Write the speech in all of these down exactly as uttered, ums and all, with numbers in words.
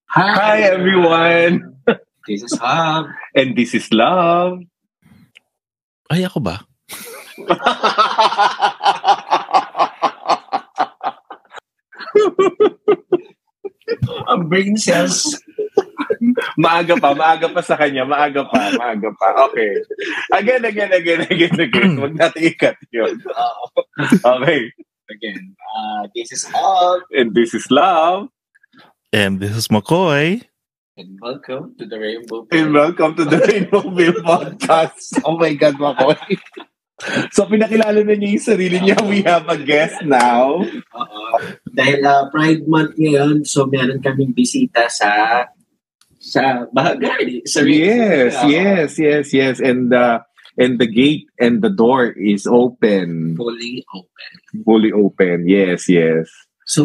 Hi, Hi everyone! This is Hub. And this is Love. Ay, ako ba? Ang brain cells. Maaga pa, maaga pa sa kanya. Maaga pa, maaga pa. Okay. Again, again, again, again, again. Huwag natin ikat yun. Okay. Again, uh, this is Hub. And this is Love. And this is McCoy. And welcome to the Rainbow And welcome to the Rainbow Bill Podcast. Oh my God, McCoy. So, pinakilala na niya yung sarili niya. We have a guest now. Uh-oh. Dahil uh, Pride Month ngayon, so meron kaming bisita sa sa Bahagari. Sa Yes, uh, yes, yes, yes. And uh, and the gate and the door is open. Fully open. Fully open. Yes, yes. So,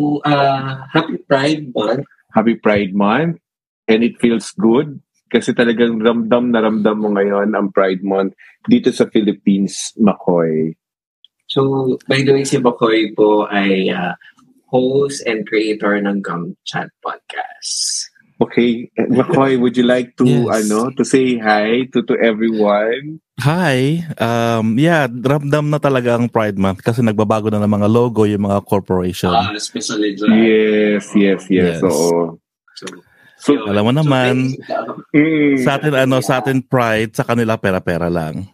uh, happy Pride Month. Happy Pride Month. And it feels good kasi talagang ramdam na ramdam mo ngayon ang Pride Month dito sa Philippines, McCoy. So, by the way, si Bakoy po ay uh, host and creator ng Gum Chat Podcast. Okay, McCoy, would you like to Yes. ano to say hi to to everyone? Hi. Um, yeah, ramdam na talaga ang Pride Month kasi nagbabago na ng mga logo yung mga corporation. Uh, especially dyan. Yes, yes, yes. Yes. Oo. So, So, yun. Alam mo So, naman, thank- mm, sa atin ano, sa atin Pride, sa kanila pera-pera lang.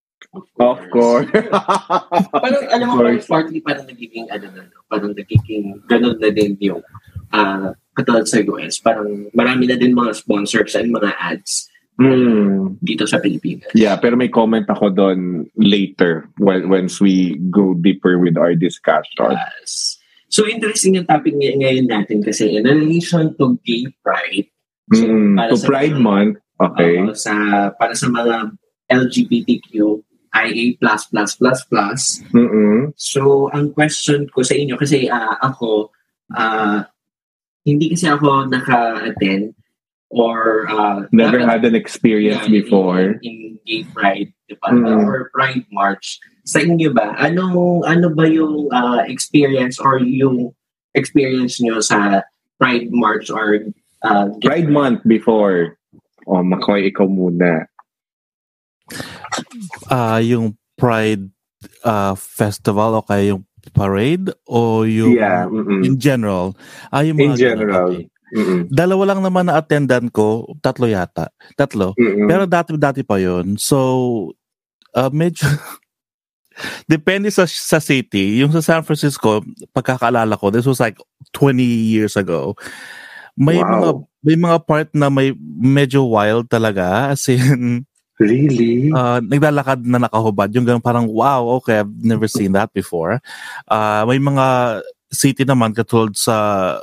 of course. Parang, alam mo, Of parang course. partly parang nagiging, ano na, no? Parang nagiging, ganun na din yung, ah, katulad sa U S, parang marami na din mga sponsors and mga ads Mm. dito sa Pilipinas. Yeah, pero may comment ako doon later when once we go deeper with our discussion. Yes. So, interesting yung topic ngay- ngayon natin kasi in relation to gay pride. So, Mm. para To sa Pride mga- Month, okay. uh, sa, para sa mga L G B T Q I A plus plus plus plus. Mm-mm. So, ang question ko sa inyo, kasi ah, ako, ah, hindi kasi ako naka-attend or uh, Never naka- had an experience yeah, before. in, in gay pride, diba? Mm. Or Pride March. Sa inyo ba, anong, ano ba yung ah, experience or yung experience nyo sa Pride March or uh, gay Pride Month before. Oh, McCoy, ikaw muna. Ah, yung Pride ah, Festival o kaya yung parade o yung Yeah. mm-mm. in general. Ah, yung In mga ganun, general. okay. Mm-mm. Dalawa lang naman na attendant ko, tatlo yata. Tatlo. Mm-mm. Pero dati-dati pa yun. So, uh, medyo... Depende sa sa city. Yung sa San Francisco, pagkakaalala ko, this was like twenty years ago. May Wow. mga may mga part na may medyo wild talaga. As in, Really? uh, naglalakad na nakahubad. Yung ganun parang, wow, okay, I've never seen that before. Uh, may mga city naman katulad sa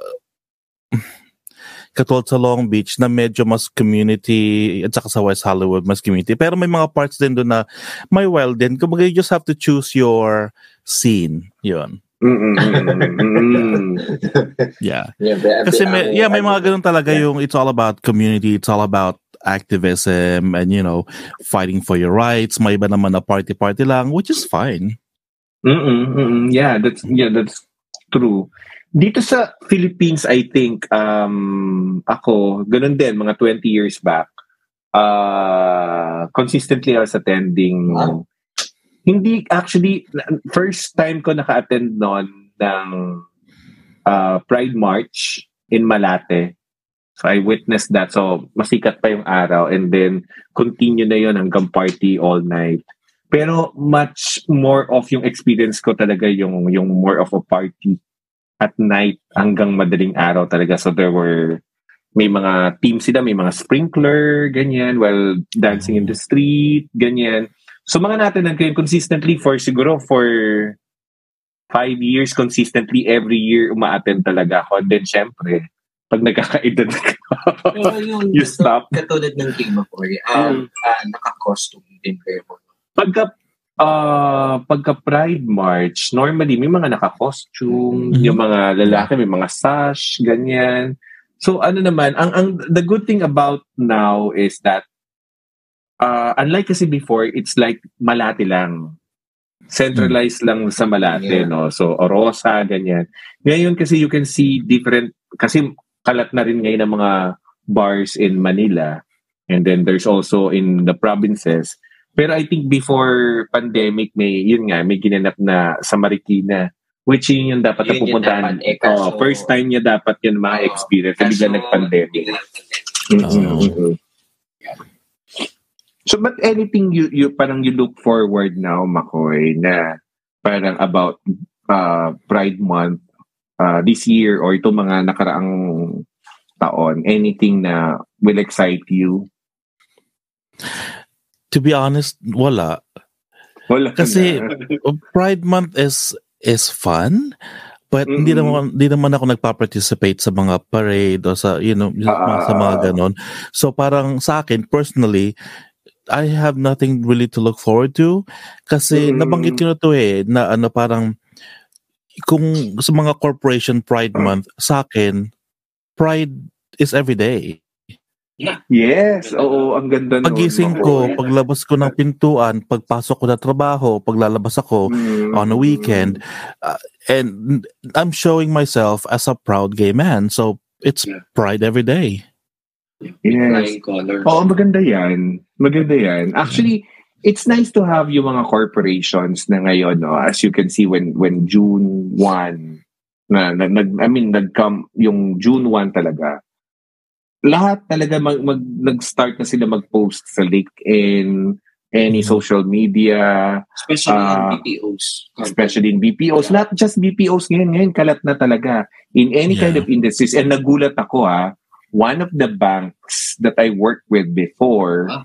katulad sa Long Beach na medyo mas community at saka sa West Hollywood mas community. Pero may mga parts din doon na may wild din. Kumbaga you just have to choose your scene. Yun. Mm-mm. Mm-mm. Yeah. Yeah, but- Kasi but, may, uh, yeah, may mga ganun talaga yeah. yung it's all about community, it's all about activism and you know, fighting for your rights. May iba naman na party-party lang, which is fine. Mm-mm. Mm-mm. Yeah, that's yeah, that's true. Dito sa Philippines, I think, um, ako, ganun din, mga twenty years back, uh, consistently I was attending. Wow. Hindi, actually, first time ko naka-attend noon ng uh, Pride March in Malate. So I witnessed that. So masikat pa yung araw and then continue na yun hanggang party all night. Pero much more of yung experience ko talaga yung, yung more of a party at night hanggang madaling araw talaga. So there were, may mga team sila, may mga sprinkler, ganyan, while dancing in the street, ganyan. So mga natin ko yun consistently for siguro for five years consistently every year uma-attend talaga ako. And then syempre, pag nagkakaedad ka, Pero yung you stop. katulad ng Game of Ori, um, uh, naka-costume din kayo. Pagka uh, pagka Pride March, normally may mga naka-costume, Mhm. yung mga lalaki may mga sash, ganyan. So ano naman, ang ang the good thing about now is that uh, unlike kasi before, it's like Malate lang. Centralized lang sa Malate, Yeah. no? So Orosa, ganyan. Ngayon kasi you can see different kasi kalat na rin ngayon ng mga bars in Manila. And then there's also in the provinces. Pero I think before pandemic, may, yun nga, may ginanap na sa Marikina. Which yun yung dapat na pupuntahan. Eh, kaso, oh, first time niya dapat yun ma-experience. Uh, bigla nag-pandemic. Mm-hmm. So but anything you you parang you look forward now, Makoy, na parang about uh, Pride Month uh, this year or itong mga nakaraang taon, anything na will excite you? To be honest, wala. Wala kasi na. Pride Month is is fun, but mm-hmm. hindi naman hindi naman ako nagpa-participate sa mga parade o sa you know uh, sa mga ganon. So parang sa akin personally, I have nothing really to look forward to kasi mm-hmm. nabanggit ko na to eh na ano parang kung sa mga corporation Pride Month sa akin Pride is every day. Yes, oo, ang ganda nun. Pagising ko, paglabas ko ng pintuan, pagpasok ko na trabaho, paglalabas ako mm-hmm. on a weekend, uh, and I'm showing myself as a proud gay man. So it's yeah. Pride every day. Yes. Oo, maganda yan. Maganda yan. Actually, it's nice to have yung mga corporations na ngayon, no? As you can see, when when June first, na, na, nag, I mean, nag-come, yung June first talaga, lahat talaga mag, mag, nag-start na sila mag-post sa LinkedIn, any social media. Especially uh, in B P Os. Especially in B P Os. Yeah. Not just B P Os ngayon, ngayon, kalat na talaga. In any yeah. kind of industries. And nagulat ako ha, one of the banks that I worked with before, huh?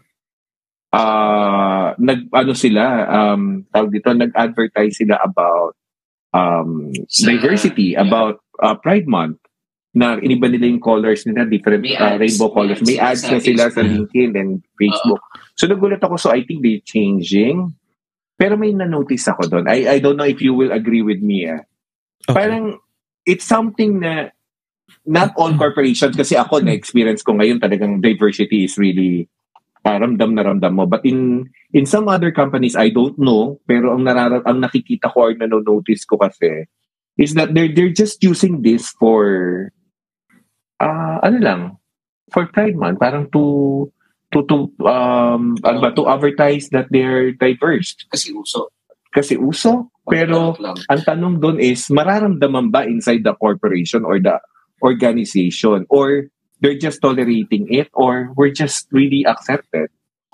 uh, nag, ano sila, um, tawag dito, nag-advertise sila about um, Sa, diversity, yeah. about uh, Pride Month. Na iniba nila yung colors nila, different uh, rainbow colors. May ads na sila sa LinkedIn and Facebook. Uh-huh. So nagulat ako, so I think they're changing. Pero may na-notice ako doon. I I don't know if you will agree with me. Eh. Okay. Parang, it's something na not all corporations, kasi ako na-experience ko ngayon talagang diversity is really uh, ramdam na ramdam mo. But in in some other companies, I don't know, pero ang, narar- ang nakikita ko or nanonotice ko kasi is that they're, they're just using this for Uh, ano lang, for Pride Month, parang to, to, to, um, ano ba, to advertise that they're diverse. Kasi uso. Kasi uso. Pero, ang tanong doon is, mararamdaman ba inside the corporation or the organization? Or they're just tolerating it? Or we're just really accepted?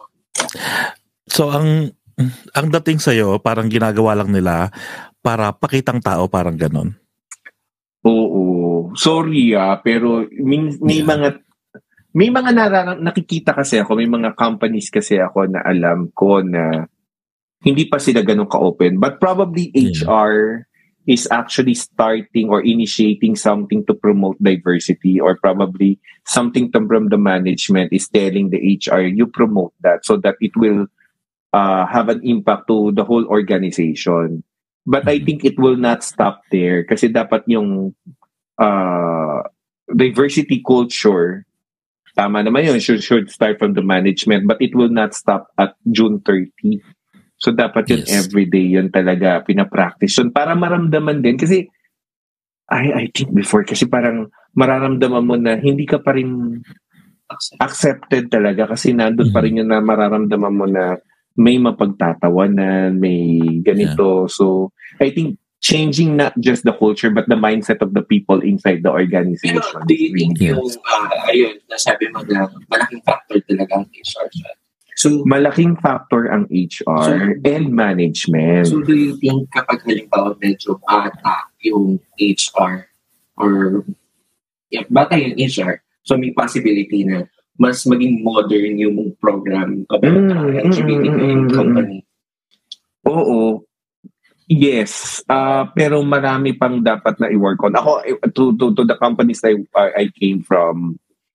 So, ang, ang dating sa'yo, parang ginagawa lang nila para pakitang tao, parang ganon. Oo. Sorry ah, pero may, may yeah. mga may mga nararang, nakikita kasi ako, may mga companies kasi ako na alam ko na hindi pa sila ganun ka-open. But probably yeah. H R is actually starting or initiating something to promote diversity, or probably something from the management is telling the H R, you promote that so that it will uh, have an impact to the whole organization. But I think it will not stop there kasi dapat yung Uh, diversity culture, tama naman yun, should, should start from the management, but it will not stop at June thirtieth. So dapat yun yes. everyday yun talaga pinapractice yun para maramdaman din. Kasi I, I think before, kasi parang mararamdaman mo na hindi ka pa rin accepted talaga kasi nandun pa rin yun na mararamdaman mo na may mapagtatawanan, may ganito. Yeah. So I think changing not just the culture but the mindset of the people inside the organization. Pero do you think yung, uh, ayun, nasabi mo na malaking factor talaga ang H R? So, malaking factor ang H R so, and management. So do you think kapag halimbawa medyo bata yung H R or yeah, bata yung H R, so may possibility na mas maging modern yung program about mm, uh, L G B T Q mm, mm, company? Oo. Yes, uh, pero marami pang dapat na i-work on. Ako, to, to, to the companies I, I came from,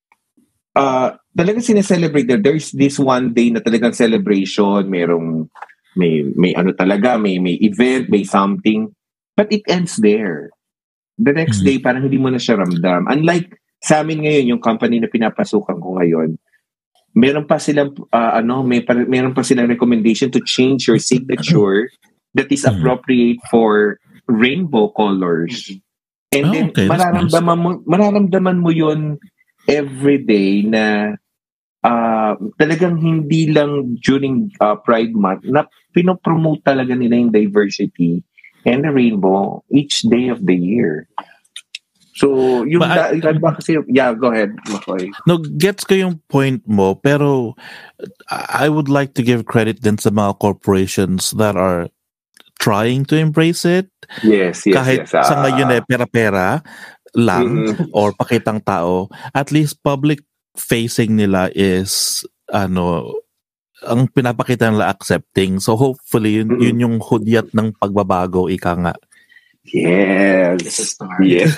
uh, talagang sineselebrate that there's this one day na talagang celebration, merong, may, may ano talaga, may, may event, may something, but it ends there. The next mm-hmm. day, parang hindi mo na siya ramdam. Unlike sa amin ngayon, yung company na pinapasukan ko ngayon, meron pa silang, uh, ano, may, meron pa silang recommendation to change your signature that is appropriate for rainbow colors. And Oh, then, okay, that's mararamdaman mo, mararamdaman mo yun every day na uh, talagang hindi lang during uh, Pride Month na pinopromote talaga nila yung diversity and the rainbow each day of the year. So, yung But I- da- iba kasi, yeah, go ahead, Makoy. No, gets ko yung point mo, pero I would like to give credit din sa mga corporations that are trying to embrace it. Yes, yes, Kahit yes. sa ah. ngayon eh, pera-pera lang Mm-mm. or pakitang tao, at least public facing nila is ano ang pinapakita nila accepting. So hopefully yun, Mm-mm. yun yung hudyat ng pagbabago, ika nga. Yes. It's a start. Yes.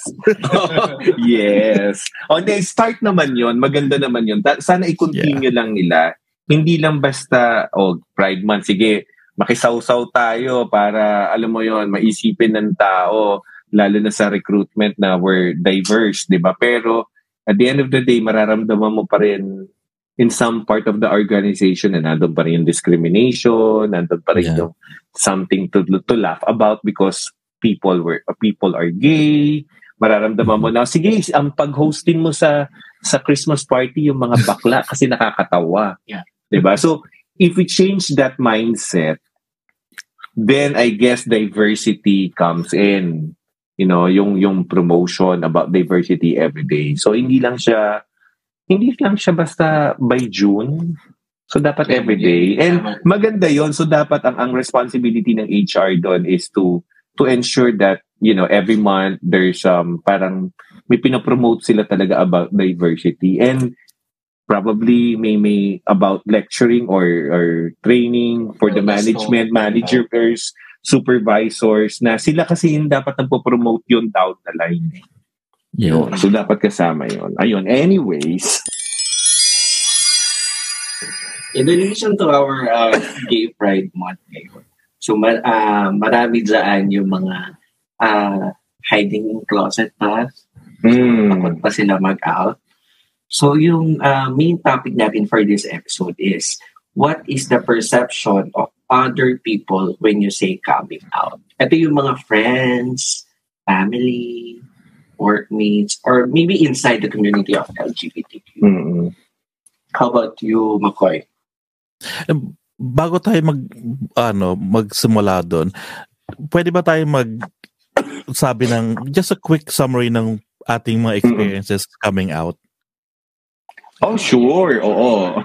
Yes. O, hindi, start naman yon. Maganda naman yon. Ta- Sana i-continue lang nila. Hindi lang basta, oh, Pride Month, sige, makisawsaw tayo para, alam mo yon, maisipin ng tao, lalo na sa recruitment na we're diverse, di ba? Pero, at the end of the day, mararamdaman mo pa rin in some part of the organization na nandun pa rin yung discrimination, nandun pa rin Yeah. yung something to to laugh about because people were people are gay. Mararamdaman mo na, sige, ang pag-hostin mo sa sa Christmas party yung mga bakla kasi nakakatawa. Yeah. Diba? So, if we change that mindset, then I guess diversity comes in. You know, yung yung promotion about diversity every day. So, hindi lang siya hindi lang siya basta by June. So, dapat every day. And maganda yon. So, dapat ang, ang responsibility ng H R doon is to to ensure that, you know, every month there's um, parang may pinopromote sila talaga about diversity. And probably may may about lecturing or or training for the management, managers, supervisors, na sila kasi yung dapat nagpo-promote yun down the line. Yeah. Yun. So, dapat kasama yun. Ayun. Anyways, In relation to our uh, Gay Pride Month ngayon, so ma- uh, marami dyan yung mga uh, hiding in closet pass, mm, takot pa sila mag-out. So yung uh, main topic natin for this episode is, what is the perception of other people when you say coming out? Ito yung mga friends, family, workmates, or maybe inside the community of L G B T Q. mm, How about you, McCoy? Bago tayo mag ano magsimula doon, pwede ba tayo mag sabi ng just a quick summary ng ating mga experiences coming out? oh, sure. Oo.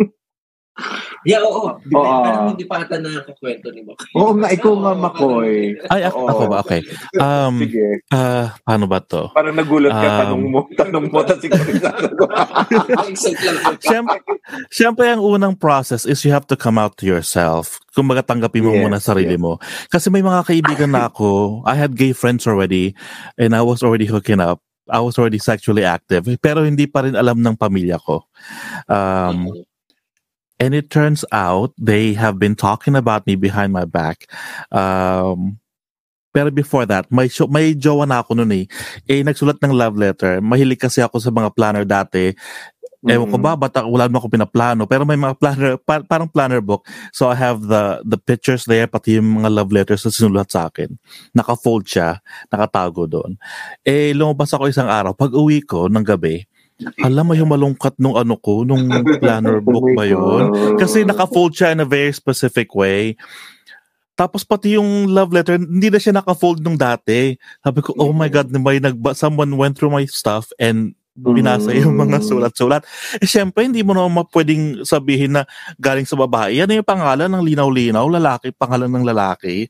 Yeah, oo. Di ba, Oo. parang hindi pa ata nakakakwento ni McCoy. Oo nga, ikaw nga, Makoy. Ay, ako, Oo. ako ba? Okay. Um, Sige. ah, paano ba to? Parang nagulat ka, Um, tanong mo. Tanong mo, tapos ikaw rin sasagot. Excited lang ako. Siyempre, siyempre, ang unang process is you have to come out to yourself. Kung baga tanggapin mo Yes, muna sarili yes. mo. Kasi may mga kaibigan na ako, I had gay friends already, and I was already hooking up. I was already sexually active. Pero hindi pa rin alam ng pamilya ko. Um, and it turns out, they have been talking about me behind my back. Um, pero before that, may, show, may jowa na ako noon eh. Eh, nagsulat ng love letter. Mahilig kasi ako sa mga planner dati. Ewan ko ba, ba't ako- wala naman ako pinaplano. Pero may mga planner, par- parang planner book. So I have the the pictures there, pati yung mga love letters na sinulat sa akin. Naka-fold siya, nakatago doon. Eh, lumabas ako isang araw. Pag uwi ko ng gabi, alam mo yung malungkat nung ano ko, nung planner book Oh my ba yun? God. Kasi naka-fold siya in a very specific way. Tapos pati yung love letter, hindi na siya naka-fold nung dati. Sabi ko, oh my God, may nagba- someone went through my stuff and binasa yung mga sulat-sulat. Eh, syempre, hindi mo naman pwedeng sabihin na galing sa babae. Yan yung pangalan ng linaw-linaw, lalaki, pangalan ng lalaki.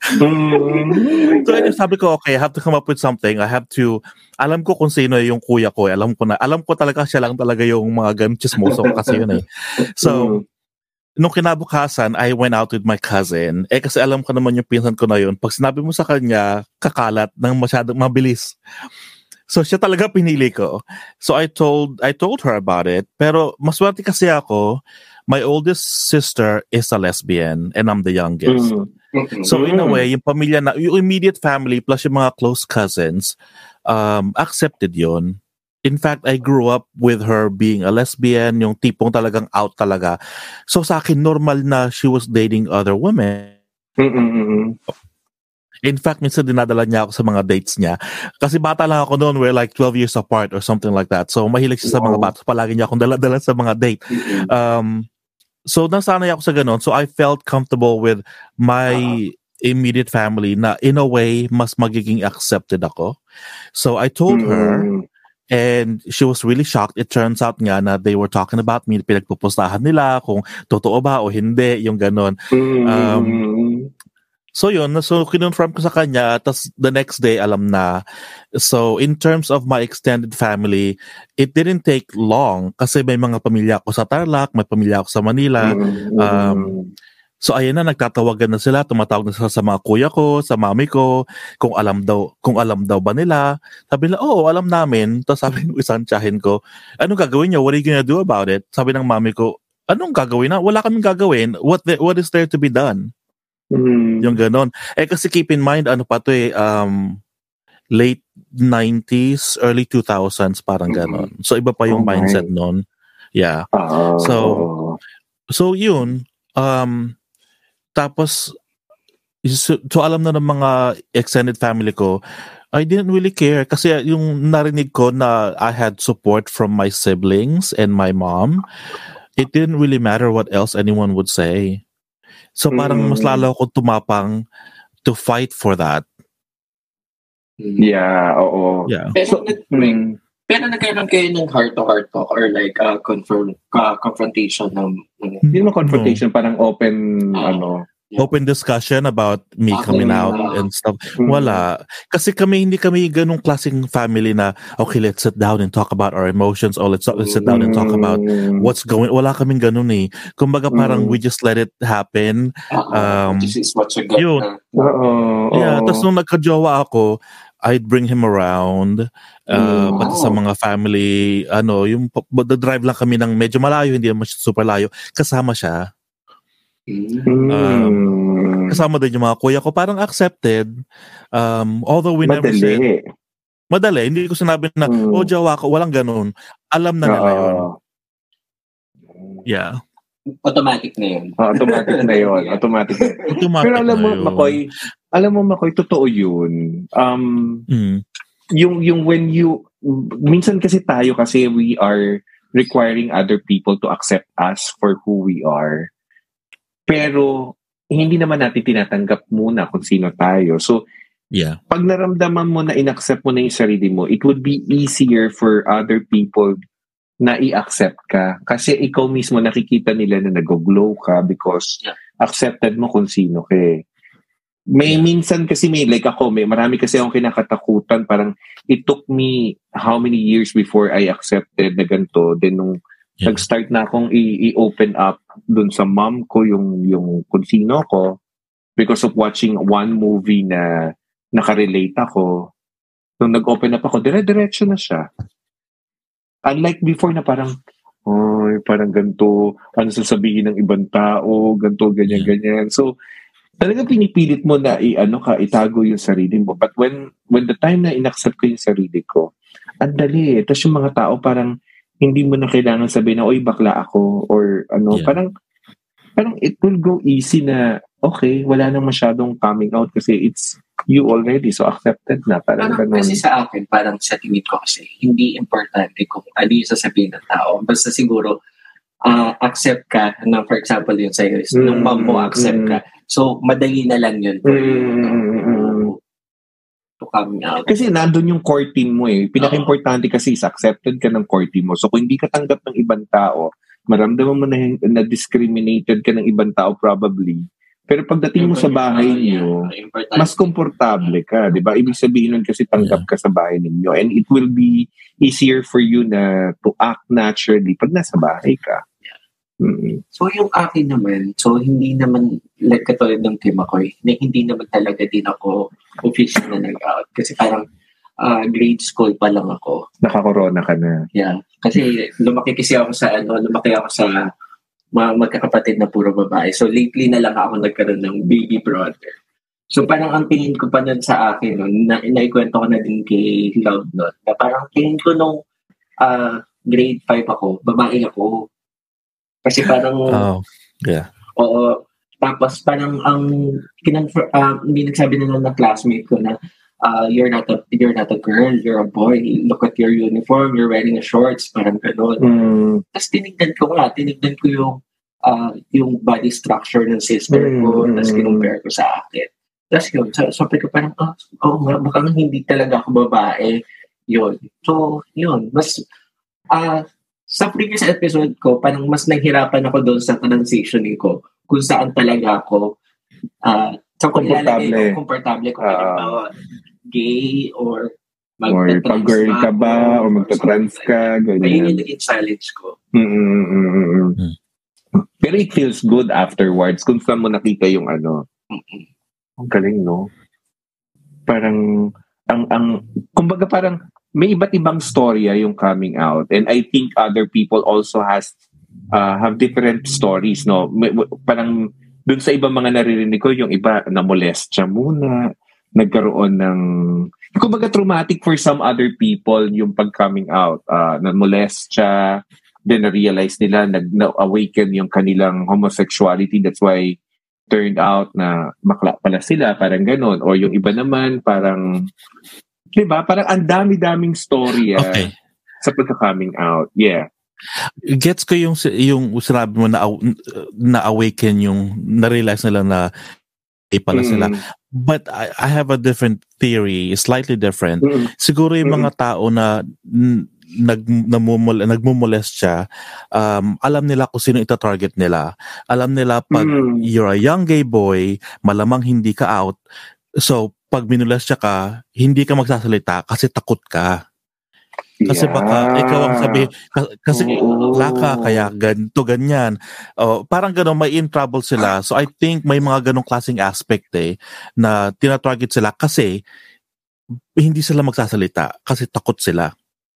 Mm. So, ayun, sabi ko, okay, I have to come up with something. I have to, alam ko kung sino yung kuya ko. Eh. Alam ko na, alam ko talaga siya lang talaga yung mga ganun chismoso kasi yun eh. So, nung kinabukasan, I went out with my cousin. Eh, kasi alam ko naman yung pinsan ko na yun. Pag sinabi mo sa kanya, kakalat ng masyadong mabilis. So, siya talaga pinili ko. So, I told I told her about it. Pero, maswerte kasi ako, my oldest sister is a lesbian and I'm the youngest. Mm. So, in a way, yung pamilya na, yung immediate family plus yung mga close cousins, um, accepted yon. In fact, I grew up with her being a lesbian, yung tipong talagang out talaga. So, sa akin, normal na she was dating other women. Mm-mm. In fact, minsan dinadala niya ako sa mga dates niya. Kasi bata lang ako noon, we're like twelve years apart or something like that. So mahilig siya sa mga Wow. bata. So, palagi niya akong dala-dala sa mga date. Mm-mm. Um, so nasanay ako sa ganun. So I felt comfortable with my Uh-huh. immediate family na in a way, mas magiging accepted ako. So I told her, Mm. and she was really shocked. It turns out nga na they were talking about me, pinagpupustahan nila kung totoo ba o hindi, yung ganon. Mm. Um, so yun, so kinonfirm ko sa kanya, tas the next day alam na. So in terms of my extended family, it didn't take long kasi may mga pamilya ako sa Tarlac, may pamilya ako sa Manila. Mm. Um, So ayan na, nagtatawagan na sila, tumatawag na sila sa mga kuya ko, sa mami ko, kung alam daw, kung alam daw ba nila. Sabi nila, oo, alam namin. Tapos sabi ng isang tiyahin ko, anong gagawin niyo? What are you gonna do about it? Sabi ng mami ko, anong gagawin na? Wala kaming gagawin. What the, what is there to be done? Mm. Yung ganon. Eh kasi keep in mind, ano pa to eh, um, late nineties, early two thousands, parang ganon. So iba pa yung Oh my. mindset nun. Yeah. Ah. So, so yun, um, tapos, so, so alam na ng mga extended family ko, I didn't really care kasi yung narinig ko na I had support from my siblings and my mom, it didn't really matter what else anyone would say. So parang Mm. mas lalo akong tumapang to fight for that. Yeah, oo. Yeah. Pero, So, nag- mm. pero nagkaroon kayo ng heart-to-heart talk or like uh, confront, uh, confrontation ng... ng Hindi mo confrontation, parang open, Ah. ano. Open discussion about me Okay. coming out Ah. and stuff. Mm. Wala. Kasi kami, hindi kami ganung klaseng family na, okay, let's sit down and talk about our emotions or let's, let's sit down and talk about Mm. what's going, wala kaming ganun eh. Kumbaga parang Mm. we just let it happen. Uh, Um, this is what you got yun. na. Oo. Yeah, oo. tapos nung nagka-jowa ako, I'd bring him around, uh, Mm. pati sa mga family, ano, yung the drive lang kami ng medyo malayo, hindi naman super layo, kasama siya. Mm. Um, Mm. Kasama din yung mga kuya ko, parang accepted. Um, although we never said, Madali. madali, hindi ko sinabi na, Mm. oh, jowa ko, walang ganun. Alam na nila yun. Oo. Yeah. Automatic na yun. Oh, automatic na yun. Automatic na. Automatic Pero alam na mo, yun. Makoy, alam mo, Makoy, totoo yun. Um, Mm. yung, yung when you, minsan kasi tayo kasi we are requiring other people to accept us for who we are. Pero, hindi naman natin tinatanggap muna kung sino tayo. So, Yeah. pag naramdaman mo na inaccept mo na yung sarili mo, it would be easier for other people na i-accept ka. Kasi ikaw mismo nakikita nila na nag-glow ka because Yeah. accepted mo kung sino ka eh. May Yeah. minsan kasi may, like ako, may marami kasi akong kinakatakutan. Parang it took me how many years before I accepted na ganito. Then nung Yeah. nag-start na akong i- i-open up dun sa mom ko yung, yung kung sino ko because of watching one movie na nakarelate ako. Nung nag-open up ako, dire-diretso na siya. Unlike before na parang, oh, parang ganito, ano sasabihin ng ibang tao, ganito, ganyan, Yeah. ganyan. So, talaga pinipilit mo na i-ano ka, itago yung sarili mo. But when when the time na inaccept ko yung sarili ko, ang dali eh. Tapos yung mga tao parang hindi mo na kailangan sabihin na, oy, bakla ako, or ano, Yeah. parang, parang it will go easy na, okay, wala nang masyadong coming out kasi it's you already, so accepted na. Parang Parang ganun. kasi sa akin, parang sa tingin ko kasi, hindi importante kung ano yung sasabihin ng tao. Basta siguro, uh, accept ka, na for example yun sa'yo, is nung mom mo accept Mm, ka. So, madali na lang yun for you Mm, no? mm, mm. to, to come out. Kasi nandun yung core team mo eh. Pinaka-importante kasi is accepted ka ng core team mo. So kung hindi ka tanggap ng ibang tao, maramdaman mo na, na discriminated ka ng ibang tao probably. Pero pagdating mo sa bahay Ah, yeah. niyo, Importante. mas komportable ka, di ba? Ibig sabihin nun kasi tanggap ka sa bahay ninyo. And it will be easier for you na to act naturally pag nasa bahay ka. Mm-hmm. So yung akin naman, so hindi naman, like katulad ng Kim Makoy, na hindi naman talaga din ako official na nag-out. Kasi parang uh, grade school pa lang ako. Naka-corona ka na. Yeah. Kasi lumaki kasi ako sa, ano, lumaki ako sa mga magkakapatid na puro babae. So lately na lang ako nagkaroon ng baby brother. So parang ang tingin ko pa nun sa akin, no, na, naikwento ko na din kay Love nun, na parang tingin ko nung uh, grade five ako, babae ako. Kasi parang, Oh, yeah. oo, Tapos parang ang kinan uh, may nagsabi na lang na classmate ko na uh, you're not a you're not a girl, you're a boy. Look at your uniform, you're wearing a shorts, parang gano'n. Mm. Tapos tinignan ko nga, tinignan ko yung uh, yung body structure ng sister ko, Mm. tapos kinumpare ko sa akin. Tapos yun, so, sabi ko parang, oh, oh nga, baka hindi talaga ako babae. Yun. So, yun, mas uh, sa previous episode ko, parang mas naghirapan ako doon sa transitioning ko kung saan talaga ako uh, sa kung ilalagay ko, komportable ko. Uh, gay or or pag-girl ka ba or magta-trans ka, ganyan. Ayun yung naging challenge ko. Mm-mm-mm. Mm. Pero it feels good afterwards kung saan mo nakita yung ano. Mm-mm. Ang galing, no? Parang, ang, ang, kumbaga parang, may iba't ibang storya yung coming out. And I think other people also has, uh, have different stories, no? May, parang, dun sa ibang mga naririnig ko, yung iba, na-molest siya muna, nagkaroon ng, kumbaga traumatic for some other people yung pag-coming out. Uh, na-molest siya, then na-realize nila, nag-awaken yung kanilang homosexuality. That's why turned out na bakla pala sila, parang ganun. Or yung iba naman, parang, diba? Parang ang dami-daming story okay. sa pagka-coming out. Yeah. Gets ko yung yung sinabi mo na na awaken yung na-realize nila na eh pala mm. sila. But I, I have a different theory, slightly different. Mm. Siguro yung mm. mga tao na n- nag namumul nagmumolest siya, um, alam nila kung sino ita-target nila. Alam nila pag mm. you're a young gay boy, malamang hindi ka out. So pag minolest siya ka, hindi ka magsasalita kasi takot ka. Kasi yeah. baka ikaw ang sabi kasi laka kaya ganito ganyan. Oh, parang gano'n may in trouble sila. So I think may mga ganong klaseng aspect eh na tina-target sila kasi hindi sila magsasalita kasi takot sila.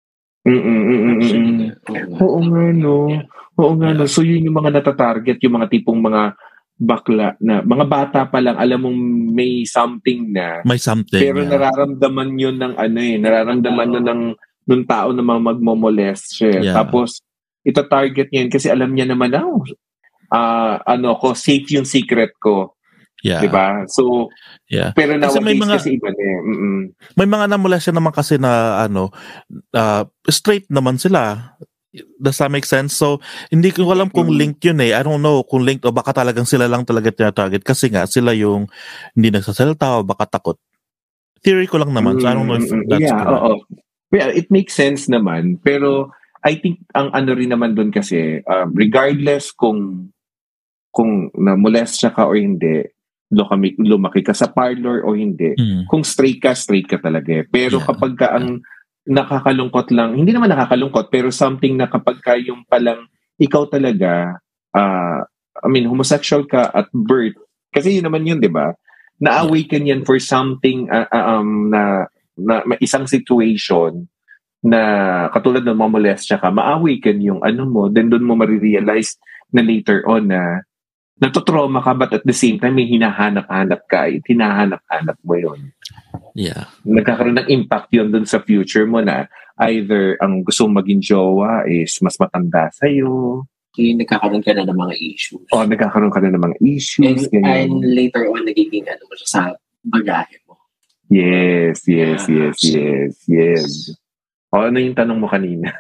Mm. Oo nga no. Oo nga no. So yun yung mga natatarget, yung mga tipong mga bakla na mga bata pa lang alam mong may something na. May something. Pero yeah. nararamdaman yun ng ano eh, nararamdaman nun ng nung tao na mga magmomolest siya. Yeah. Tapos, ita-target niya yun kasi alam niya naman, oh, uh, ano ko, safe yung secret ko. Yeah. Diba? So, yeah. pero nowadays may mga, kasi iba na eh. May mga namolest siya naman kasi na, ano, uh, straight naman sila. Does that make sense? So, hindi ko alam kung link yun eh. I don't know kung link o baka talagang sila lang talaga tina-target kasi nga sila yung hindi nagsasalita o baka takot. Theory ko lang naman. So, I don't know if that's yeah, correct. Oo. Well, it makes sense naman, pero I think ang ano rin naman doon kasi, um, regardless kung kung na-molest siya ka o hindi, lumaki, lumaki ka sa parlor o hindi, mm. kung straight ka, straight ka talaga. Pero yeah. kapag ka ang nakakalungkot lang, hindi naman nakakalungkot, pero something na kapag ka yung palang ikaw talaga, uh, I mean, homosexual ka at birth, kasi yun naman yun, di ba? Na-awaken yan for something uh, um, na na isang situation na katulad ng mamolest siya ka, ma-awaken yung ano mo, then doon mo marirealize na later on na natutrauma ka but at the same time may hinahanap-hanap ka, hinahanap-hanap mo yun. Yeah. Nagkakaroon ng impact yun doon sa future mo na either ang gusto mong maging jowa is mas matanda sa'yo. Okay, nagkakaroon ka na ng mga issues. O, nagkakaroon ka na ng mga issues. And, and later on, nagiging ano mo siya sa bagahe mo. Yes, yes, yes, yes, yes. O, ano yung tanong mo kanina?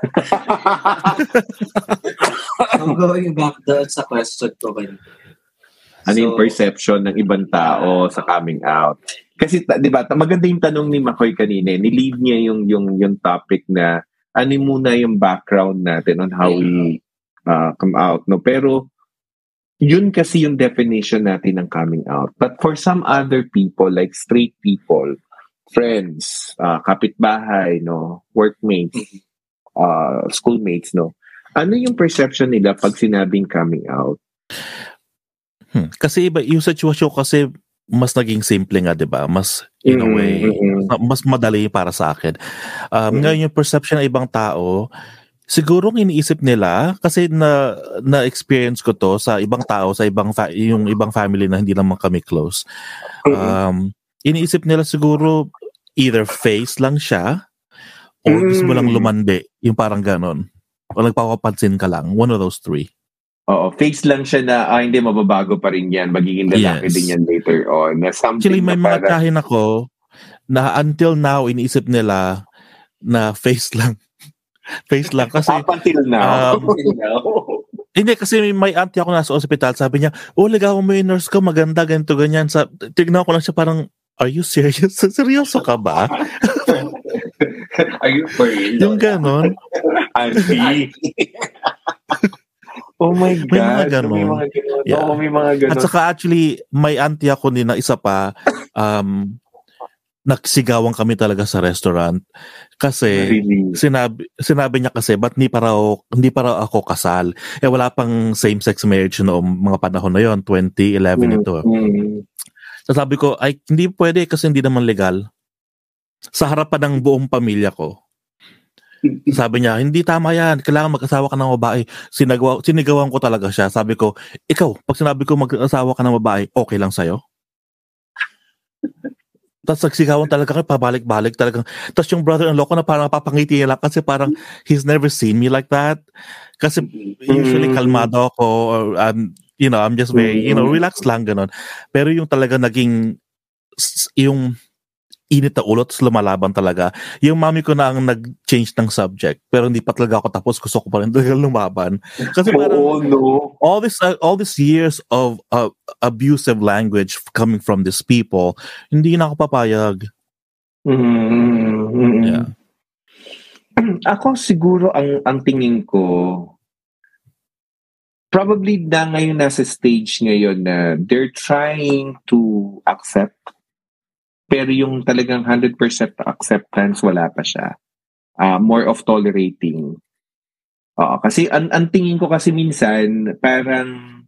So, going back doon sa question ko kanina. Ano so, yung perception ng ibang tao sa coming out? Kasi, di ba, maganda yung tanong ni Makoy kanina. Ni-lead niya yung, yung, yung topic na ano muna yung background natin on how we uh, come out. No? Pero, yun kasi yung definition natin ng coming out. But for some other people, like straight people, friends, uh, kapitbahay, no, workmates, uh, schoolmates, no, ano yung perception nila pag sinabing coming out? Hmm. Kasi iba, yung sitwasyon kasi mas naging simple nga, di ba? Mas, in a way, mm-hmm. mas madali para sa akin. Um, mm-hmm. Ngayon yung perception ng ibang tao, siguro iniisip nila kasi na na-experience ko to sa ibang tao, sa ibang fa- yung ibang family na hindi naman kami close. Um, iniisip nila siguro either face lang siya or gusto mo lang lumandi, yung parang ganon. O nagpapapansin ka lang. One of those three. Oo, face lang siya na, ah, hindi, mababago pa rin yan. Magiging lalaki Yes. din yan later on. Na something Actually, may na mga parang, tiyahin ako na until now, iniisip nila na face lang. Face lang. Kasi, up until now. um, hindi, kasi may, may auntie ako nasa ospital. Sabi niya, oh, ligawan mo yung nurse ko, maganda, ganito, ganyan. Sa, tignan ko lang siya parang, are you serious? Seryoso ka ba? Are you for real? Yung ganon. Auntie. Oh my God. May mga ganon. May mga ganon. Yeah. Oo, may mga ganon. At saka actually, may auntie ako din na isa pa, um, nagsigawan kami talaga sa restaurant. Kasi, Really? sinabi, sinabi niya kasi, ba't hindi pa raw, hindi pa raw ako kasal? Eh, wala pang same-sex marriage noong mga panahon na yon, twenty eleven ito. Mm-hmm. So sabi ko, ay, hindi pwede kasi hindi naman legal. Sa harapan ng buong pamilya ko. Sabi niya, hindi tama yan. Kailangan mag-asawa ka ng babae. Sinagawa, sinigawan ko talaga siya. Sabi ko, ikaw, pag sinabi ko mag-asawa ka ng babae, okay lang sa'yo? Tapos nagsigawan talaga kami, pabalik-balik talagang. Tapos yung brother-in-law ko na parang papangiti lang kasi parang he's never seen me like that. Kasi usually kalmado ako or um, you know, I'm just very, you know, relaxed lang ganon. Pero yung talaga naging yung init na ulo, tapos lumalaban talaga. Yung mami ko na ang nag-change ng subject, pero hindi pa talaga ako tapos, gusto ko pa rin talaga lumaban. Kasi parang, oh, no. all this uh, all these years of uh, abusive language coming from these people, hindi na ako papayag. Mm-hmm. Yeah. Ako siguro, ang, ang tingin ko, probably na ngayon nasa stage ngayon na they're trying to accept, pero yung talagang one hundred percent acceptance, wala pa siya. Uh, more of tolerating. Oo, kasi ang, ang tingin ko kasi minsan, parang,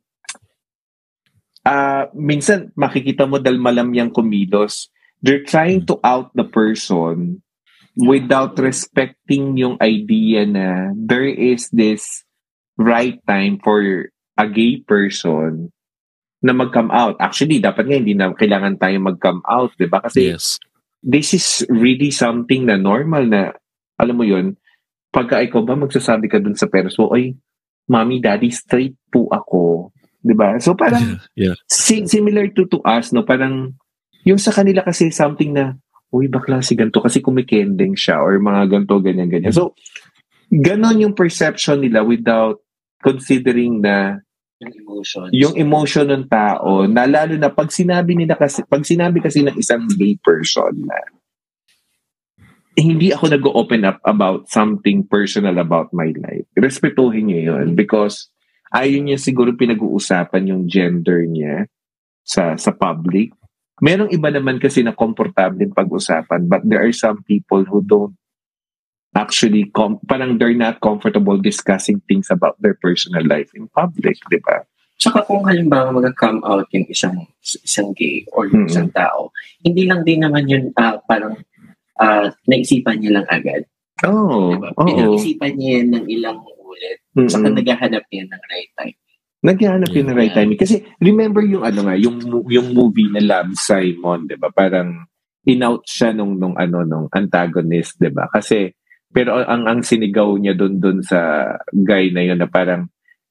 uh, minsan makikita mo dahil malamyang kumilos, they're trying to out the person without respecting yung idea na there is this right time for a gay person na mag-come out. Actually, dapat nga hindi na kailangan tayo mag-come out, di ba? Kasi Yes. this is really something na normal na, alam mo yun, pagka ikaw ba magsasabi ka dun sa parents mo, ay, mommy, daddy, straight po ako. Di ba? So parang, Yeah. si- similar to to us, no? Parang, yung sa kanila kasi something na, uy, bakla si ganito kasi kumikending siya or mga ganito, ganyan, ganyan. So, ganon yung perception nila without considering na Yung emotions. yung emotion ng tao, na lalo na pag sinabi nila kasi, pag sinabi kasi ng isang gay person na eh, hindi ako nag-open up about something personal about my life. Respetuhin niyo yun because ayun niya siguro pinag-uusapan yung gender niya sa sa public. Merong iba naman kasi na komportable pag-usapan, but there are some people who don't actually, com- parang they're not comfortable discussing things about their personal life in public, di ba? Tsaka kung halimbawa mag-come out yung isang isang gay or yung Mm-hmm. isang tao, hindi lang din naman yun uh, parang uh, naisipan niya lang agad. Oh, Diba? oo. Pinag-isipan niya yan ng ilang ulit. Tsaka Mm-mm. naghahanap niya ng right time. Naghahanap yun ng right Yeah. timing. Kasi remember yung ano nga, yung yung movie na Love, Simon, 'di ba? Parang in-out siya nung nung ano nung antagonist, 'di ba? Kasi pero ang ang sinigaw niya doon doon sa guy na yun na parang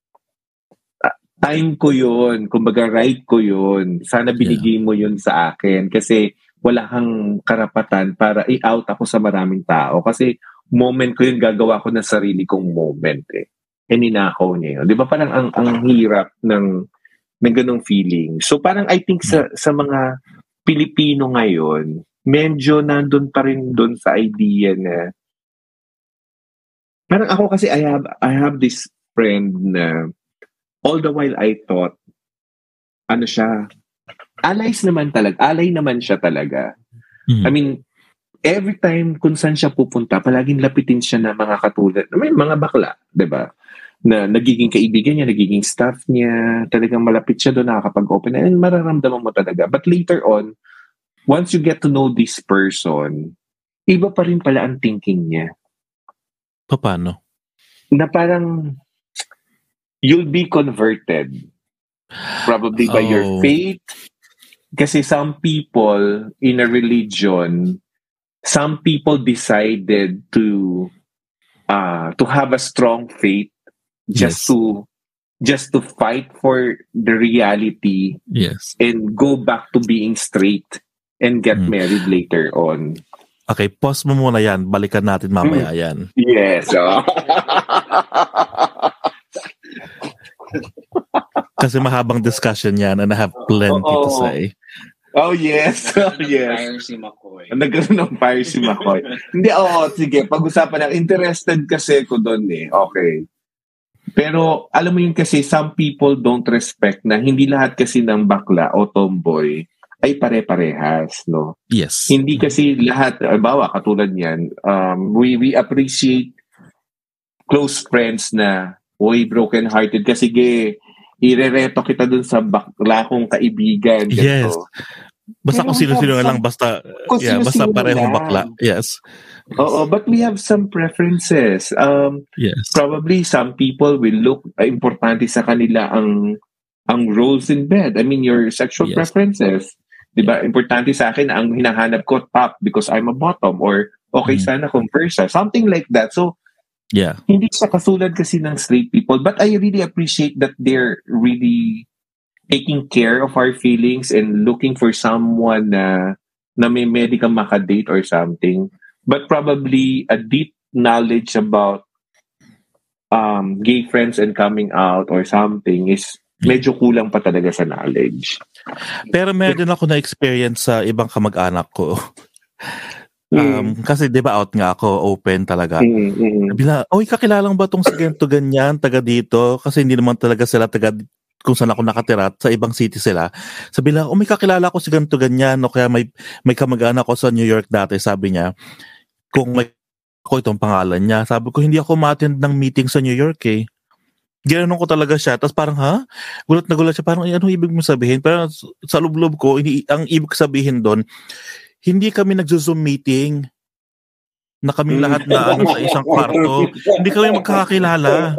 ah, time ko yun, kumbaga right ko yun. Sana binigay mo yun sa akin kasi wala kang karapatan para i-out ako sa maraming tao kasi moment ko yun, gagawa ko ng sarili kong moment eh. E ninakaw niya yun. Di ba parang ang, ang hirap ng, ng ganong feeling. So parang I think sa, sa mga Pilipino ngayon, medyo nandun pa rin dun sa idea na parang ako kasi I have, I have this friend na all the while I thought, ano siya, allies naman talaga, ally naman siya talaga. Mm. I mean, every time kung saan siya pupunta, palaging lapitin siya ng mga katulad, may mga bakla, di ba? Na nagiging kaibigan niya, nagiging staff niya, talagang malapit siya doon, nakakapag-open, and mararamdaman mo talaga. But later on, once you get to know this person, iba pa rin pala ang thinking niya. Paano? Na parang, you'll be converted. Probably by Oh. your faith. Kasi some people in a religion, some people decided to uh, to have a strong faith just Yes. to just to fight for the reality Yes. and go back to being straight and get Mm. married later on. Okay, pause mo muna yan. Balikan natin mamaya yan. Yes. Oh. Kasi mahabang discussion yan and I have plenty to Oo. say. Oh, yes. Oh, yes. Fire si McCoy. Nagkaroon ng fire si McCoy. Hindi, oo, sige. Pag-usapan na. Interested kasi ko doon eh. Okay. Pero, alam mo yun kasi, some people don't respect na hindi lahat kasi ng bakla o tomboy ay pare-parehas, no? Yes. Hindi kasi lahat, bawa, katulad niyan, um, we, we appreciate close friends na, uy, broken-hearted kasi, sige, irereto kita dun sa bakla kong kaibigan. Yes. Ganito. Basta Pero kung we sino-sino have lang, some- basta, kung yeah, basta sino-sino parehong lang. bakla. Yes. Oo, but we have some preferences. Um, Yes. probably some people will look uh, importante sa kanila ang ang roles in bed. I mean, your sexual Yes. preferences. Diba? Importante sa akin ang hinahanap ko top because I'm a bottom or okay Mm. sana kung versa. Something like that. So, Yeah. hindi siya kasulad kasi ng straight people. But I really appreciate that they're really taking care of our feelings and looking for someone na na may medical makadate or something. But probably a deep knowledge about um, gay friends and coming out or something is medyo kulang pa talaga sa knowledge. Pero meron din ako na-experience sa ibang kamag-anak ko. Um, kasi 'di ba out nga ako, open talaga. Mm, mm. Bila, oy, kakilalang ba tong si ganito ganyan, taga dito? Kasi hindi naman talaga sila taga kung saan ako nakatira, sa ibang city sila. Sabi lang, oh, may kakilala ko si ganito ganyan, o kaya may, may kamag-anak ko sa New York dati, sabi niya, kung may ako itong pangalan niya, sabi ko, hindi ako ma-attend ng meeting sa New York eh. Ginanon ko talaga siya, tapos parang, ha? Gulat na gulat siya, parang, anong ibig mo sabihin? Pero sa loob-loob ko, hindi, ang ibig sabihin doon, hindi kami nagzo-Zoom meeting na kaming lahat na ano sa isang kwarto. Hindi kami magkakakilala.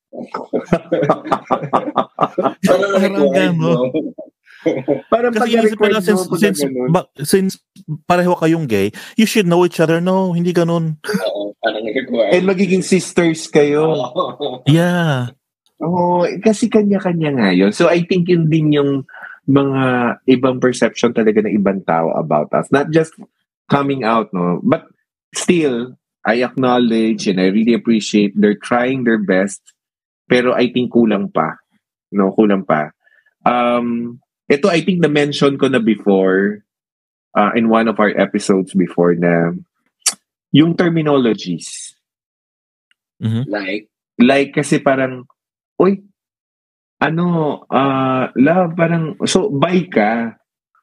Parang Parang required, gano'n. no? Parang Kasi inisip pag-record nila, since, mo pag since, ganun. ba, since pareho kayong gay, you should know each other. No, hindi ganun. Oo, parang required. And magiging sisters kayo. Oo. Yeah. Oo, kasi kanya-kanya nga yun. So I think yun din yung mga ibang perception talaga ng ibang tao about us. Not just coming out, no? But still, I acknowledge and I really appreciate they're trying their best. Pero I think kulang pa. No, kulang pa. Um, ito I think na-mention ko na before uh, in one of our episodes before na yung terminologies. Mhm. Like, Like kasi parang, uy, ano, uh, love, parang, so, bye ka.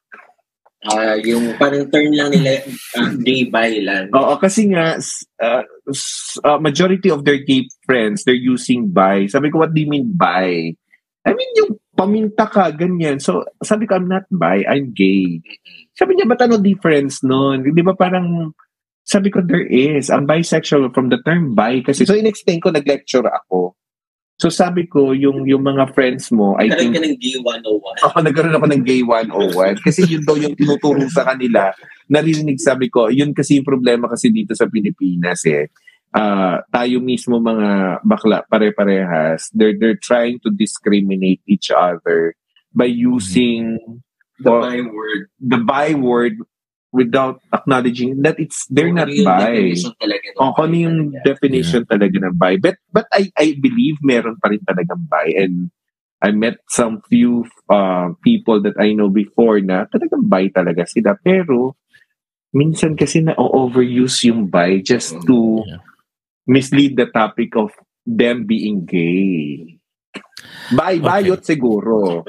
ah yung parang turn lang nila, uh, gay bi lang. Oo, kasi nga, s- uh, s- uh, majority of their gay friends, they're using bye. Sabi ko, what do you mean bye? I mean, yung paminta ka, ganyan. So, sabi ko, I'm not bi, I'm gay. Sabi niya, ba't ano difference nun? Di ba parang, sabi ko, there is. I'm bisexual from the term bi. Kasi, so, in-explain ko, nag-lecture ako. So, sabi ko, yung yung mga friends mo, I Nagkaroon think, ka ng gay one oh one. ako nagkaroon ako ng gay one oh one. Kasi yun daw yung tinuturo sa kanila. Narinig, sabi ko, yun kasi yung problema kasi dito sa Pilipinas eh. Ah, tayo mismo mga bakla, pare-parehas, they're, they're trying to discriminate each other by using The or- bi word. the bi word without acknowledging that it's they're Kung not ano yung bi. definition talaga ng O, kung ano bi yung talaga. definition talaga ng bi. But, but I, I believe meron pa rin talagang bi. And I met some few uh, people that I know before na talagang bi talaga sila. Pero, minsan kasi na overuse yung bi just to Yeah. mislead the topic of them being gay. Bi, bayot siguro.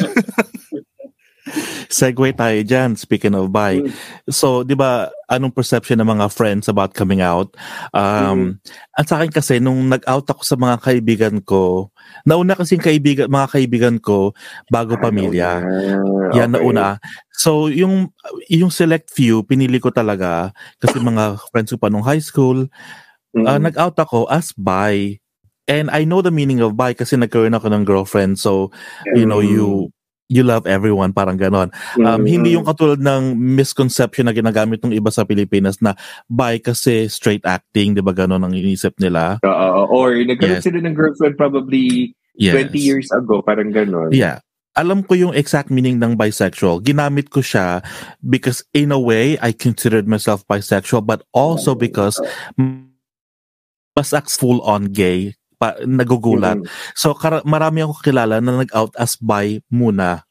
Segue tayo dyan, speaking of bi. So, di ba, anong perception ng mga friends about coming out? Um, At sa akin kasi, nung nag-out ako sa mga kaibigan ko, nauna kasing kaibigan, mga kaibigan ko, bago pamilya. Ah, Yan, okay. nauna. So, yung, yung select few, pinili ko talaga, kasi mga friends ko pa nung high school, Mm. uh, nag-out ako as bi. And I know the meaning of bi kasi nagkaroon ako ng girlfriend. So, you know, you you love everyone, parang ganon. Um, Mm. Hindi yung katulad ng misconception na ginagamit ng iba sa Pilipinas na bi kasi straight acting, di ba ganon ang inisip nila? Oo, or nagkaroon Yes. sila ng girlfriend probably Yes. twenty years ago, parang ganon. Yeah. Alam ko yung exact meaning ng bisexual. Ginamit ko siya because in a way, I considered myself bisexual, but also because mas full-on gay, pa, nagugulat. Mm-hmm. So, kar- marami ako kilala na nag-out as bi muna.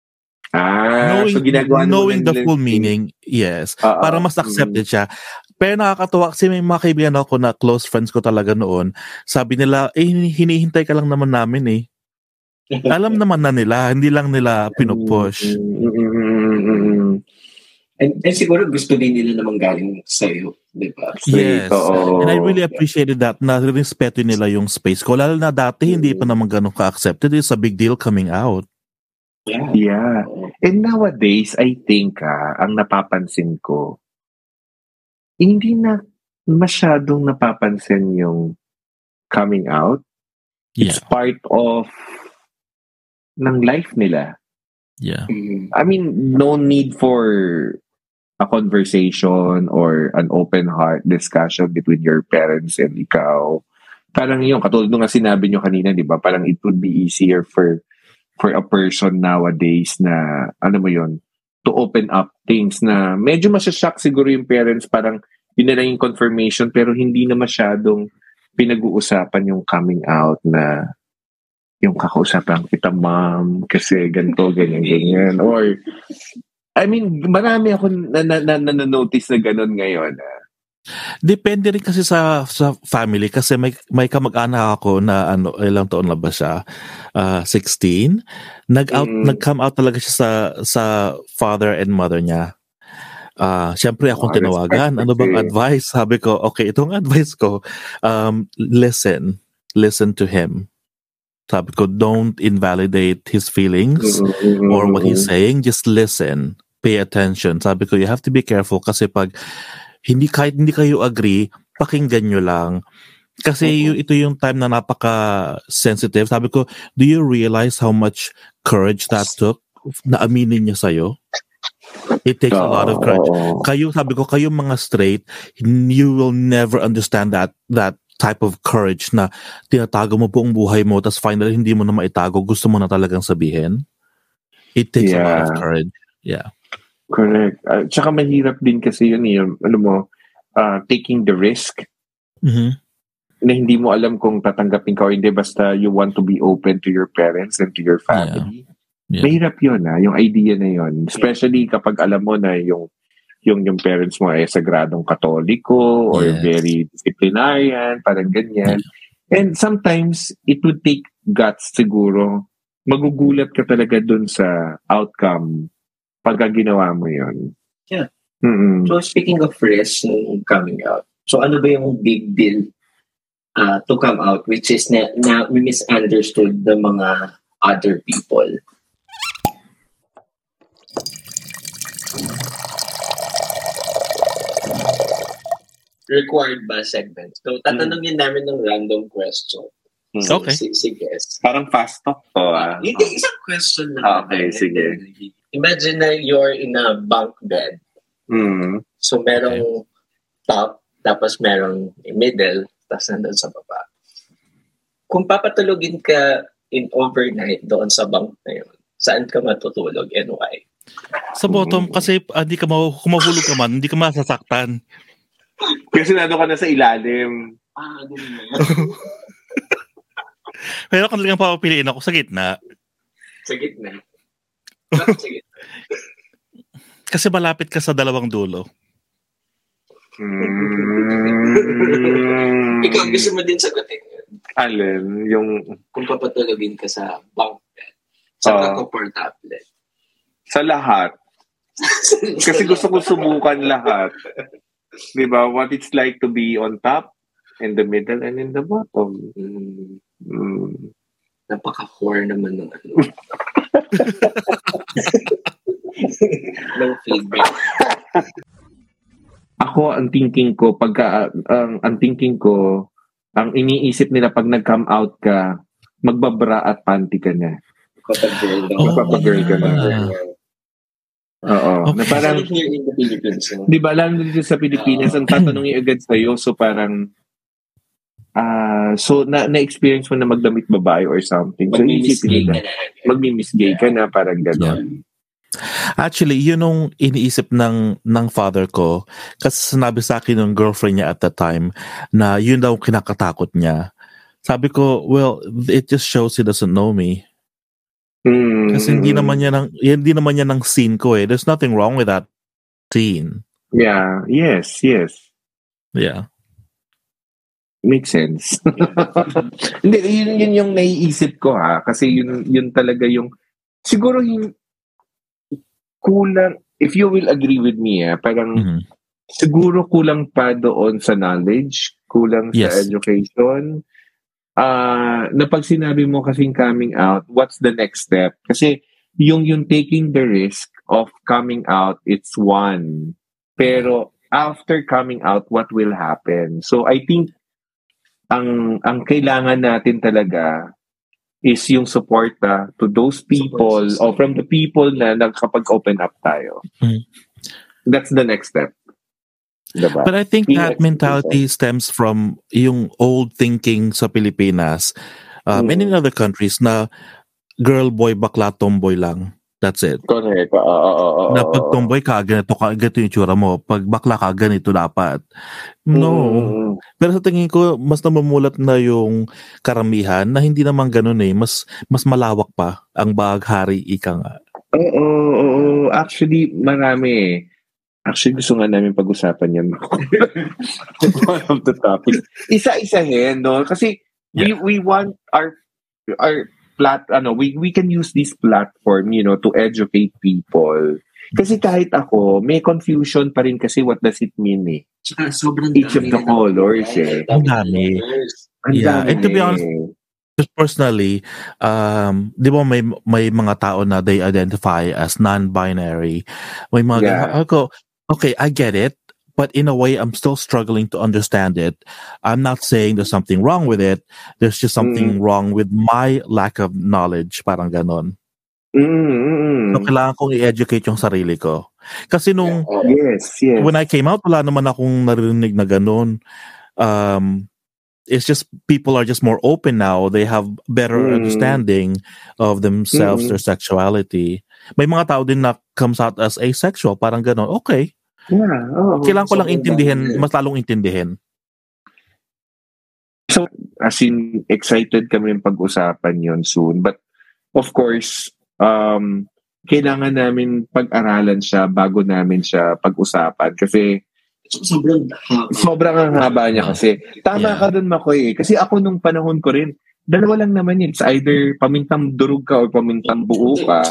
Ah, knowing so ginagawa knowing the nila- full meaning, yes. Oo. Para mas accepted siya. Pero nakakatuwa kasi may mga kaibigan ako na close friends ko talaga noon. Sabi nila, eh, hinihintay ka lang naman namin eh. Alam naman na nila, hindi lang nila pinupush. Mm-mm. And, and siguro gusto din nila naman galing sa'yo, di ba? Yes. Oo. And I really appreciated that na respeto nila yung space ko. Lalo na dati, hindi pa naman ganun ka-accepted. It's a big deal coming out. Yeah. Yeah. And nowadays, I think, ah, ang napapansin ko, hindi na masyadong napapansin yung coming out. It's Yeah. part of ng life nila. Yeah. Mm. I mean, no need for a conversation or an open heart discussion between your parents and ikaw. Parang yung katulad nung nga sinabi nyo kanina, di ba? Parang it would be easier for for a person nowadays na, ano mo yun, to open up things na medyo masyashock siguro yung parents, parang yun na lang yung confirmation, pero hindi na masyadong pinag-uusapan yung coming out na yung kakausapan kita, ma'am, kasi ganito, ganyan, ganyan. Or, I mean, marami ako na, na, na, na, na notice na ganun ngayon. Ah. Depende rin kasi sa sa family kasi may may kamag-anak ako na ano ilang taon na ba siya, uh, sixteen, nag-out Mm. nag-come out talaga siya sa sa father and mother niya. Ah, uh, syempre akong Oh, tinawagan, ano bang respect. advice? Sabi ko, okay, itong advice ko, um listen, listen to him. Sabi ko, don't invalidate his feelings Mm-mm. or what he's saying, just listen, pay attention. Sabi ko, you have to be careful kasi pag hindi kahit hindi kayo agree, pakinggan nyo lang. Kasi Oo. yung, ito yung time na napaka-sensitive. Sabi ko, do you realize how much courage that took na aminin niya sa'yo? It takes a lot of courage. Oo. Kayo, sabi ko, kayo mga straight, you will never understand that that type of courage na tinatago mo buong buhay mo tapos finally hindi mo na maitago, gusto mo na talagang sabihin. It takes a lot of Yeah. courage. Yeah. Correct. Uh, tsaka mahirap din kasi yun, yung, ano mo, uh, taking the risk Mhm. na hindi mo alam kung tatanggapin ka o hindi, basta you want to be open to your parents and to your family. Yeah. Mahirap yun, ha, yung idea na yun. Especially kapag alam mo na yung yung yung parents mo ay sagradong katoliko or Yes. very disciplinarian, parang ganyan. And sometimes, it would take guts siguro. Magugulat ka talaga dun sa outcome pagka ginawa mo yun. Yeah. Mm-mm. So speaking of risk nung coming out, so ano ba yung big deal uh, to come out which is na, na misunderstood the mga other people? Required ba segment? So tatanungin namin ng random question. So, Okay. si, si guest. Parang fast talk to, ah. Hindi, isang question lang. Ah, okay, naman. sige. Imagine na you're in a bunk bed. Mm. So, merong top, tapos merong middle, tapos nandun sa baba. Kung papatulogin ka in overnight doon sa bunk na yun, saan ka matutulog and why? Sa bottom, kasi ah, di ka ma- kung mahulog ka man, hindi ka masasaktan. Kasi nado ka na sa ilalim. Ah, ganun na. Pero kung talagang papapiliin ako sa gitna, Sa gitna. Bakit sa gitna? kasi malapit ka sa dalawang dulo. Mm. Ikaw, gusto mo din sagutin yun. Alin? Yung... Kung papatulogin ka sa bunk bed, saan ka Ah. komportable? Sa lahat. Kasi gusto ko subukan lahat. Diba? What it's like to be on top, in the middle, and in the bottom. Mm, Mm. napaka-core naman ng ano. ng feedback. Ako, ang thinking ko, pagka, ang, ang thinking ko, ang iniisip nila pag nag-come out ka, magbabra at panty ka na. Kapag girl daw. Oh, Magpapagirl ka na. yeah. Oo. Okay. Na parang, Parang here in the Philippines. No? di ba, lalo dito sa Pilipinas, ang tatanungin agad sa'yo, so parang, Ah, so na na-experience mo na magdamit babae or something. So Magmi-misgay isipin ka na, na. magmi-misgay ka na parang gano'n. Actually, yun yung iniisip ng ng father ko kasi sinabi sa akin ng girlfriend niya at that time na yun daw kinakatakot niya. Sabi ko, well, it just shows he doesn't know me. Mm, Kasi hindi mm. naman niya ng hindi naman niya ng scene ko eh. There's nothing wrong with that scene. Yeah, yes, yes. Yeah. Makes sense. Hindi, yun, yun yung naiisip ko ha. Kasi yun, yun talaga yung, siguro yung kulang, if you will agree with me ha, parang Mhm. siguro kulang pa doon sa knowledge, kulang sa Yes. education. Ah, na pag sinabi mo kasing coming out, what's the next step? Kasi yung yung taking the risk of coming out, it's one. Pero after coming out, what will happen? So I think ang ang kailangan natin talaga is yung suporta to those people or from the people na nagkapag-open up tayo. Mm. That's the next step. Diba? But I think Being that exposed. mentality stems from yung old thinking sa Pilipinas um, Mm. and in other countries na girl, boy, bakla, tomboy lang. That's it. Correct. Oo, oo, oo, Na oo. pag tomboy ka, ganito, ka, ganito yung tsura mo. Pag bakla ka, ganito dapat. No. Mm. Pero sa tingin ko, mas namumulat na yung karamihan na hindi naman ganun eh. Mas mas malawak pa ang baghari, ika nga. Oo, oo, oo. Actually, marami eh. Actually, gusto nga namin pag-usapan yan. One of the topics. Isa-isahin, no? Kasi we we want our our plat ano, we we can use this platform, you know, to educate people. Kasi kahit ako, may confusion pa rin kasi what does it mean eh. Tsaka sobrang Each of dami the na colors nakulay. eh. Ang dami. Ang Yeah, dami and to be eh. honest, just personally, um, di ba may may mga tao na they identify as non-binary. May mga Yeah. ganun. Ako, okay, I get it, but in a way, I'm still struggling to understand it. I'm not saying there's something wrong with it. There's just something Mm. wrong with my lack of knowledge, parang ganon. Mm, mm, mm. So, kailangan kong i-educate yung sarili ko. Kasi nung, Yes, yes. when I came out, wala naman akong narinig na ganon. Um, it's just people are just more open now. They have better Mm. understanding of themselves, Mm-mm. their sexuality. May mga tao din na comes out as asexual, parang ganon. Okay. Yeah, oo. Kailangan ko lang sobrang intindihin, dami. mas lalong intindihin. So, as in, excited kami pag-usapan yon soon. But, of course, um, kailangan namin pag-aralan siya bago namin siya pag-usapan. Kasi, So, sobrang haba. sobrang ang haba niya kasi. Tama Yeah. ka dun, Makoy. Kasi ako nung panahon ko rin, dalawa lang naman yun. It's either pamintang durog ka o pamintang buo ka.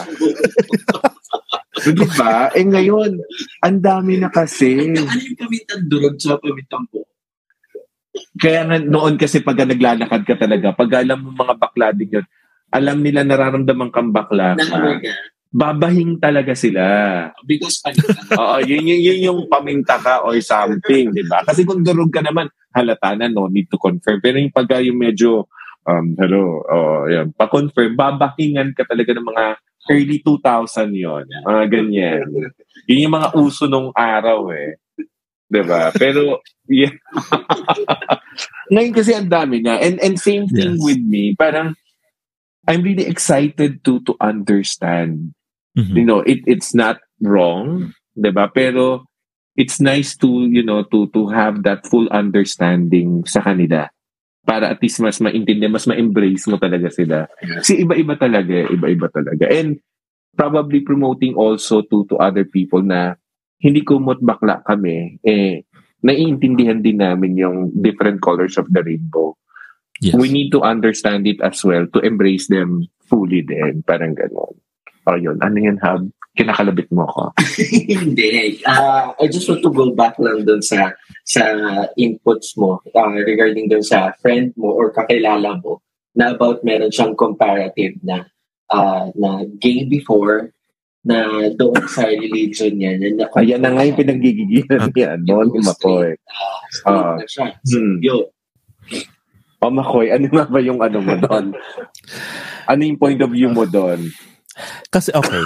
Di ba? Eh ngayon, ang dami na kasi. Ano yung pamintang durog sa pamintang buo? Kaya nga noon kasi pag naglalakad ka talaga, pag alam mo mga bakla din yun, alam nila nararamdaman kang bakla Na ka, ano ka? babahing talaga sila. Because pamintang. Oo, yun, yun, yun yung paminta ka or something, di ba? Kasi kung durog ka naman, halata na, no need to confirm. Pero yung pag yung medyo, um, hello, oh, yan, pa-confirm, babahingan ka talaga ng mga early two thousand yon, mga ganyan. Yun yung mga uso nung araw eh. Di ba? Pero, yeah. Ngayon kasi ang dami na. And, and same thing Yes. with me, parang, I'm really excited to to understand. Mhm. You know, it it's not wrong, 'di ba? Pero it's nice to, you know, to to have that full understanding sa kanila para at least mas maintindihan, mas ma-embrace mo talaga sila. Kasi iba-iba talaga, eh, iba-iba talaga. And probably promoting also to to other people na hindi kumot bakla kami, eh naiintindihan din namin yung different colors of the rainbow. Yes. We need to understand it as well to embrace them fully din. Parang gano'n. O yun, ano yun, Hab? Kinakalabit mo ako. Hindi. Uh, I just want to go back lang dun sa sa inputs mo uh, regarding dun sa friend mo or kakilala mo na about meron siyang comparative na uh, na gay before na doon sa religion niya. Na, Ayan na nga yung pinagigigilan niya. Noon, Makoy. Uh, straight Ah. na siya. So, Hmm. yun. O Makoy, ano nga ba yung ano mo doon? Ano yung point of view mo doon? Kasi okay,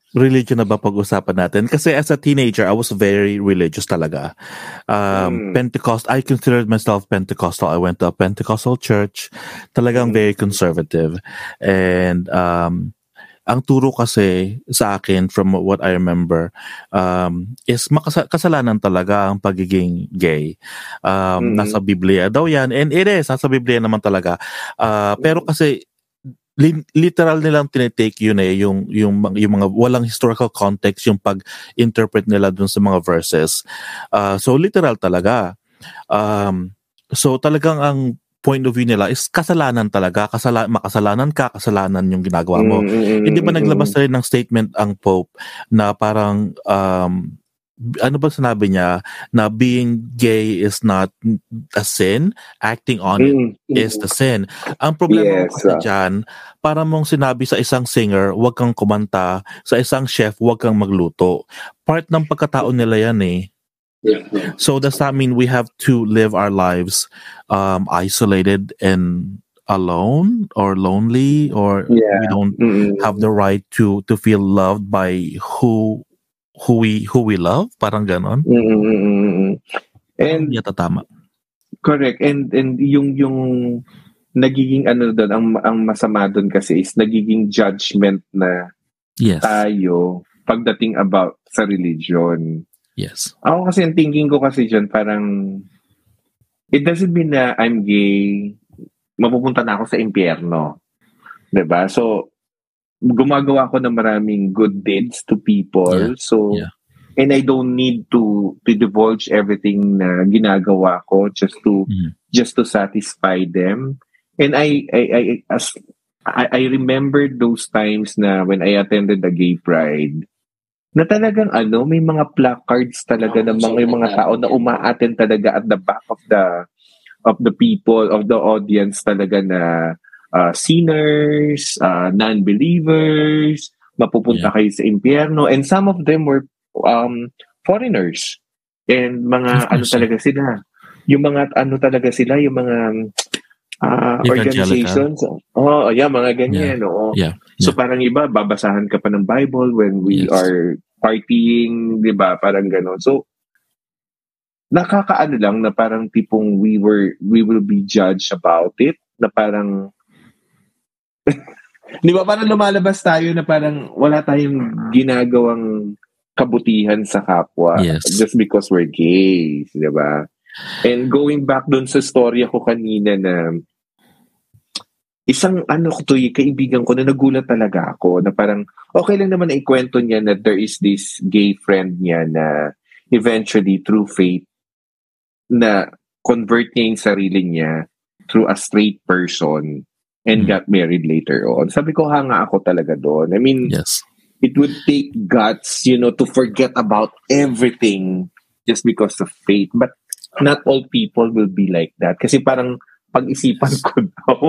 religion na ba pag-usapan natin? Kasi as a teenager, I was very religious talaga. Um, mm. Pentecost, I considered myself Pentecostal. I went to a Pentecostal church. Talagang mm. very conservative. And um, ang turo kasi sa akin, from what I remember, um, is makasa- kasalanan talaga ang pagiging gay. Um, mm. Nasa Biblia daw yan. And it is, nasa Biblia naman talaga. Uh, pero kasi, literal nilang tinitake yun eh, yung, yung, yung mga walang historical context, yung pag-interpret nila dun sa mga verses. Uh, so, literal talaga. Um, so, talagang ang point of view nila is kasalanan talaga. Kasala, makasalanan ka, kasalanan yung ginagawa mo. Mm-hmm. Hindi ba naglabas na rin ng statement ang Pope na parang, um, ano ba sinabi niya, na being gay is not a sin, acting on it mm-hmm. is the sin. Ang problema yes, mo kasi uh, dyan, para mong sinabi sa isang singer, huwag kang kumanta, sa isang chef, huwag kang magluto. Part ng pagkatao nila yan eh. Yeah. So does that mean we have to live our lives um, isolated and alone or lonely, or yeah. we don't mm-hmm. have the right to to feel loved by who who we who we love, parang ganon. Mm-hmm. And yata tama. Correct. And and yung yung nagiging ano doon, ang ang masama doon kasi is nagiging judgment na yes. tayo pagdating about sa religion. Yes. Ako kasi ang thinking ko kasi diyan parang it doesn't mean na I'm gay, mapupunta na ako sa impyerno. 'Di ba? So gumagawa ko ng maraming good deeds to people. Yeah. So, yeah. and I don't need to to divulge everything na ginagawa ko just to mm. just to satisfy them. And I I I as I, I remember those times na when I attended the gay pride, na talagang ano, may mga placards talaga ng mga yung mga tao na uma-attend talaga at the back of the of the people of the audience talaga na Uh, sinners, uh, non-believers, mapupunta yeah. kayo sa impyerno, and some of them were um, foreigners. And mga ano talaga sila, yung mga ano talaga sila, yung mga uh, organizations. Oh, yeah, mga ganyan. Yeah. Oo. Yeah. So yeah. parang iba, babasahan ka pa ng Bible when we yes. are partying, di ba? Parang gano'n. So, nakakaano lang na parang tipong we were we will be judged about it, na parang di ba parang lumalabas tayo na parang wala tayong ginagawang kabutihan sa kapwa yes. just because we're gays, di ba? And going back doon sa storya ko kanina na isang ano ko to, kaibigan ko na nagulat talaga ako na parang okay lang naman na ikwento niya na there is this gay friend niya na eventually through faith na convert niya yung sarili niya through a straight person and mm. got married later on. Sabi ko, hanga ako talaga doon. I mean, yes. it would take guts, you know, to forget about everything just because of faith. But not all people will be like that. Kasi parang pag-isipan ko daw.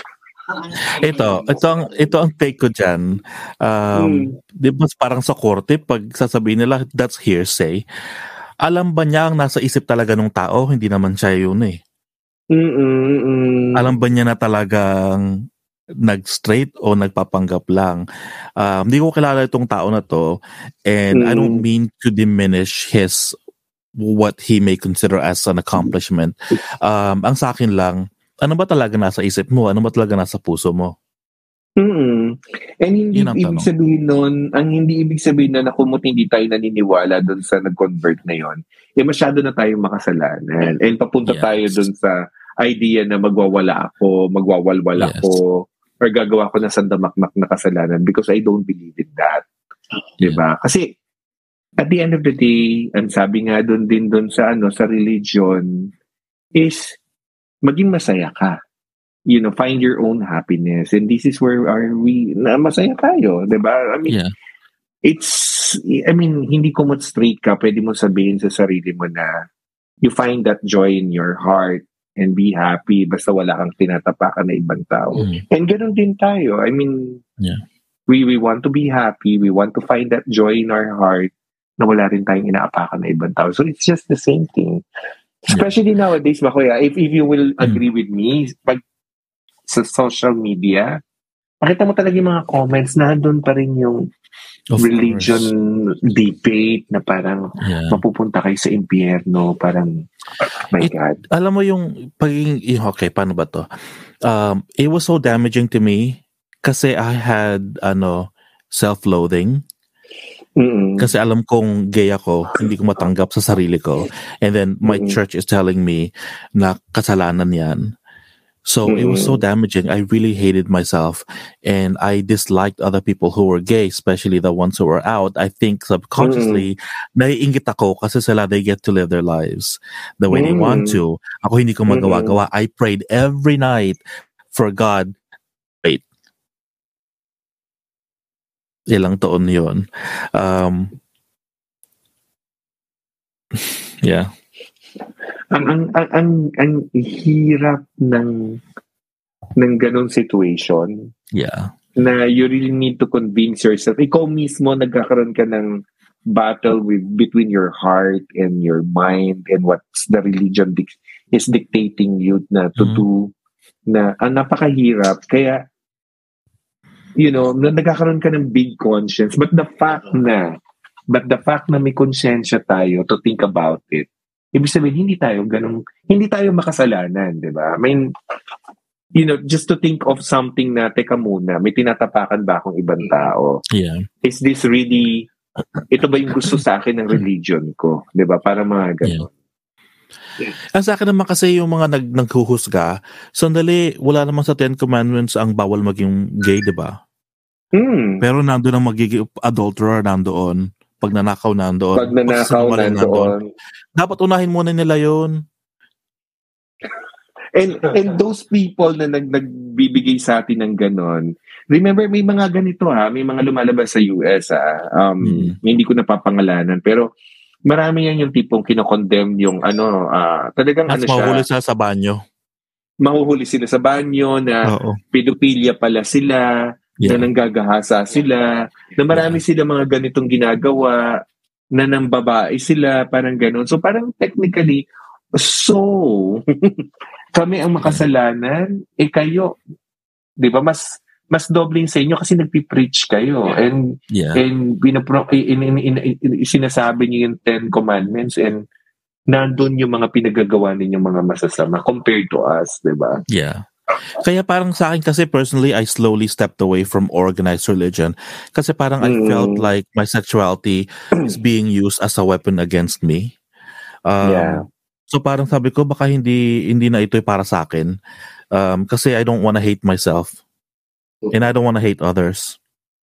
ito, ito ang, ito ang take ko dyan. Um, mm. Di ba parang sa korte, pag sasabihin nila, that's hearsay. Alam ba niya ang nasa isip talaga ng tao? Hindi naman siya yun eh. Mm-mm-mm. Alam ba niya na talagang nag-straight o nagpapanggap lang? Um, hindi ko kilala itong tao na to, and mm. I don't mean to diminish his what he may consider as an accomplishment. Um, ang sa akin lang, ano ba talaga nasa isip mo? Ano ba talaga nasa puso mo? Mm-mm. And hindi ibig sabihin nun, ang hindi ibig sabihin na nakumot hindi tayo naniniwala doon sa nag-convert na yon, eh masyado na tayong makasalanan. And papunta yes. tayo doon sa idea na magwawala ako, magwawalwala yes. ako, or gagawa ko na sandamakmak na kasalanan because I don't believe in that. Yeah. Diba? Kasi at the end of the day, ang sabi nga doon din doon sa ano sa religion is maging masaya ka. You know, find your own happiness. And this is where are we, na masaya tayo, di ba? I mean, yeah. it's, I mean, hindi kumot straight ka, pwede mo sabihin sa sarili mo na you find that joy in your heart and be happy basta wala kang tinatapakan na ibang tao. Mm. And ganun din tayo. I mean, yeah. we we want to be happy, we want to find that joy in our heart na wala rin tayong inaapakan na ibang tao. So it's just the same thing. Especially yeah. nowadays, Makoya, if, if you will agree mm. with me, pag sa social media, makita mo talaga yung mga comments na doon pa rin yung Of religion course. debate na parang Yeah. mapupunta kayo sa impyerno, parang my It- God. Alam mo yung pagiging, yung- okay, paano ba to? Um, it was so damaging to me kasi I had, ano, self-loathing. Mm-mm. Kasi alam kong gay ako, hindi ko matanggap sa sarili ko. And then my Mm-mm. church is telling me na kasalanan yan. So it was so Mm-mm. damaging. I really hated myself and I disliked other people who were gay, especially the ones who were out. I think subconsciously, naiingit ako kasi sila, they get to live their lives the way they want Mm. to. Ako hindi ko magawa-gawa. I prayed every night for God. Wait. Ilang taon yun. Um, yeah. Ang ang ang ang, ang hirap ng ng ganong situation Yeah. na you really need to convince yourself. Ikaw mismo nagkakaroon ka ng battle with between your heart and your mind and what's the religion dic- is dictating you na to Mhm. do, na ang napakahirap. Kaya you know, na nagkakaroon ka ng big conscience, but the fact na but the fact na may konsensya tayo to think about it, ibig sabihin hindi tayo ganong, hindi tayo makasalanan, di ba? I mean, you know, just to think of something na, teka muna, may tinatapakan ba akong ibang tao? Yeah. Is this really, ito ba yung gusto sa akin ng religion ko? Di ba? Para mga ganon. Ang sa akin naman kasi yung mga nag naghuhusga, sandali, wala naman sa Ten Commandments ang bawal maging gay, di ba? Hmm. Pero nandoon ang magiging adulterer nandoon. Pag nanakaw nandoon. Pag nanakaw pagsisinungaling nandoon. Dapat unahin muna nila yun. And and those people na nag nagbibigay sa atin ng ganon, remember may mga ganito ha, may mga lumalabas sa U S ha, um, Mm. hindi ko napapangalanan, pero marami yan yung tipong kinokondemn yung ano, ah, talagang At ano siya, mahuhuli sa sa banyo. mahuhuli sila sa banyo na Oo. pedophilia pala sila, Yeah. na nanggagahasa sila, na marami sila mga ganitong ginagawa, na nang babae sila, parang ganon. So parang technically, so kami ang makasalanan, eh kayo, di ba, mas mas dobling sa inyo kasi nagpi-preach kayo. And Yeah. and binapro, in, in, in, in, in, sinasabi niyo yung Ten Commandments and nandun yung mga pinagagawa ninyong mga masasama compared to us, di ba? Yeah. Kaya parang sa akin kasi personally, I slowly stepped away from organized religion. Kasi parang I Mm. felt like my sexuality is being used as a weapon against me. Um, Yeah. So parang sabi ko, baka hindi hindi na ito para sa akin. Um, kasi I don't wanna hate myself. And I don't wanna hate others.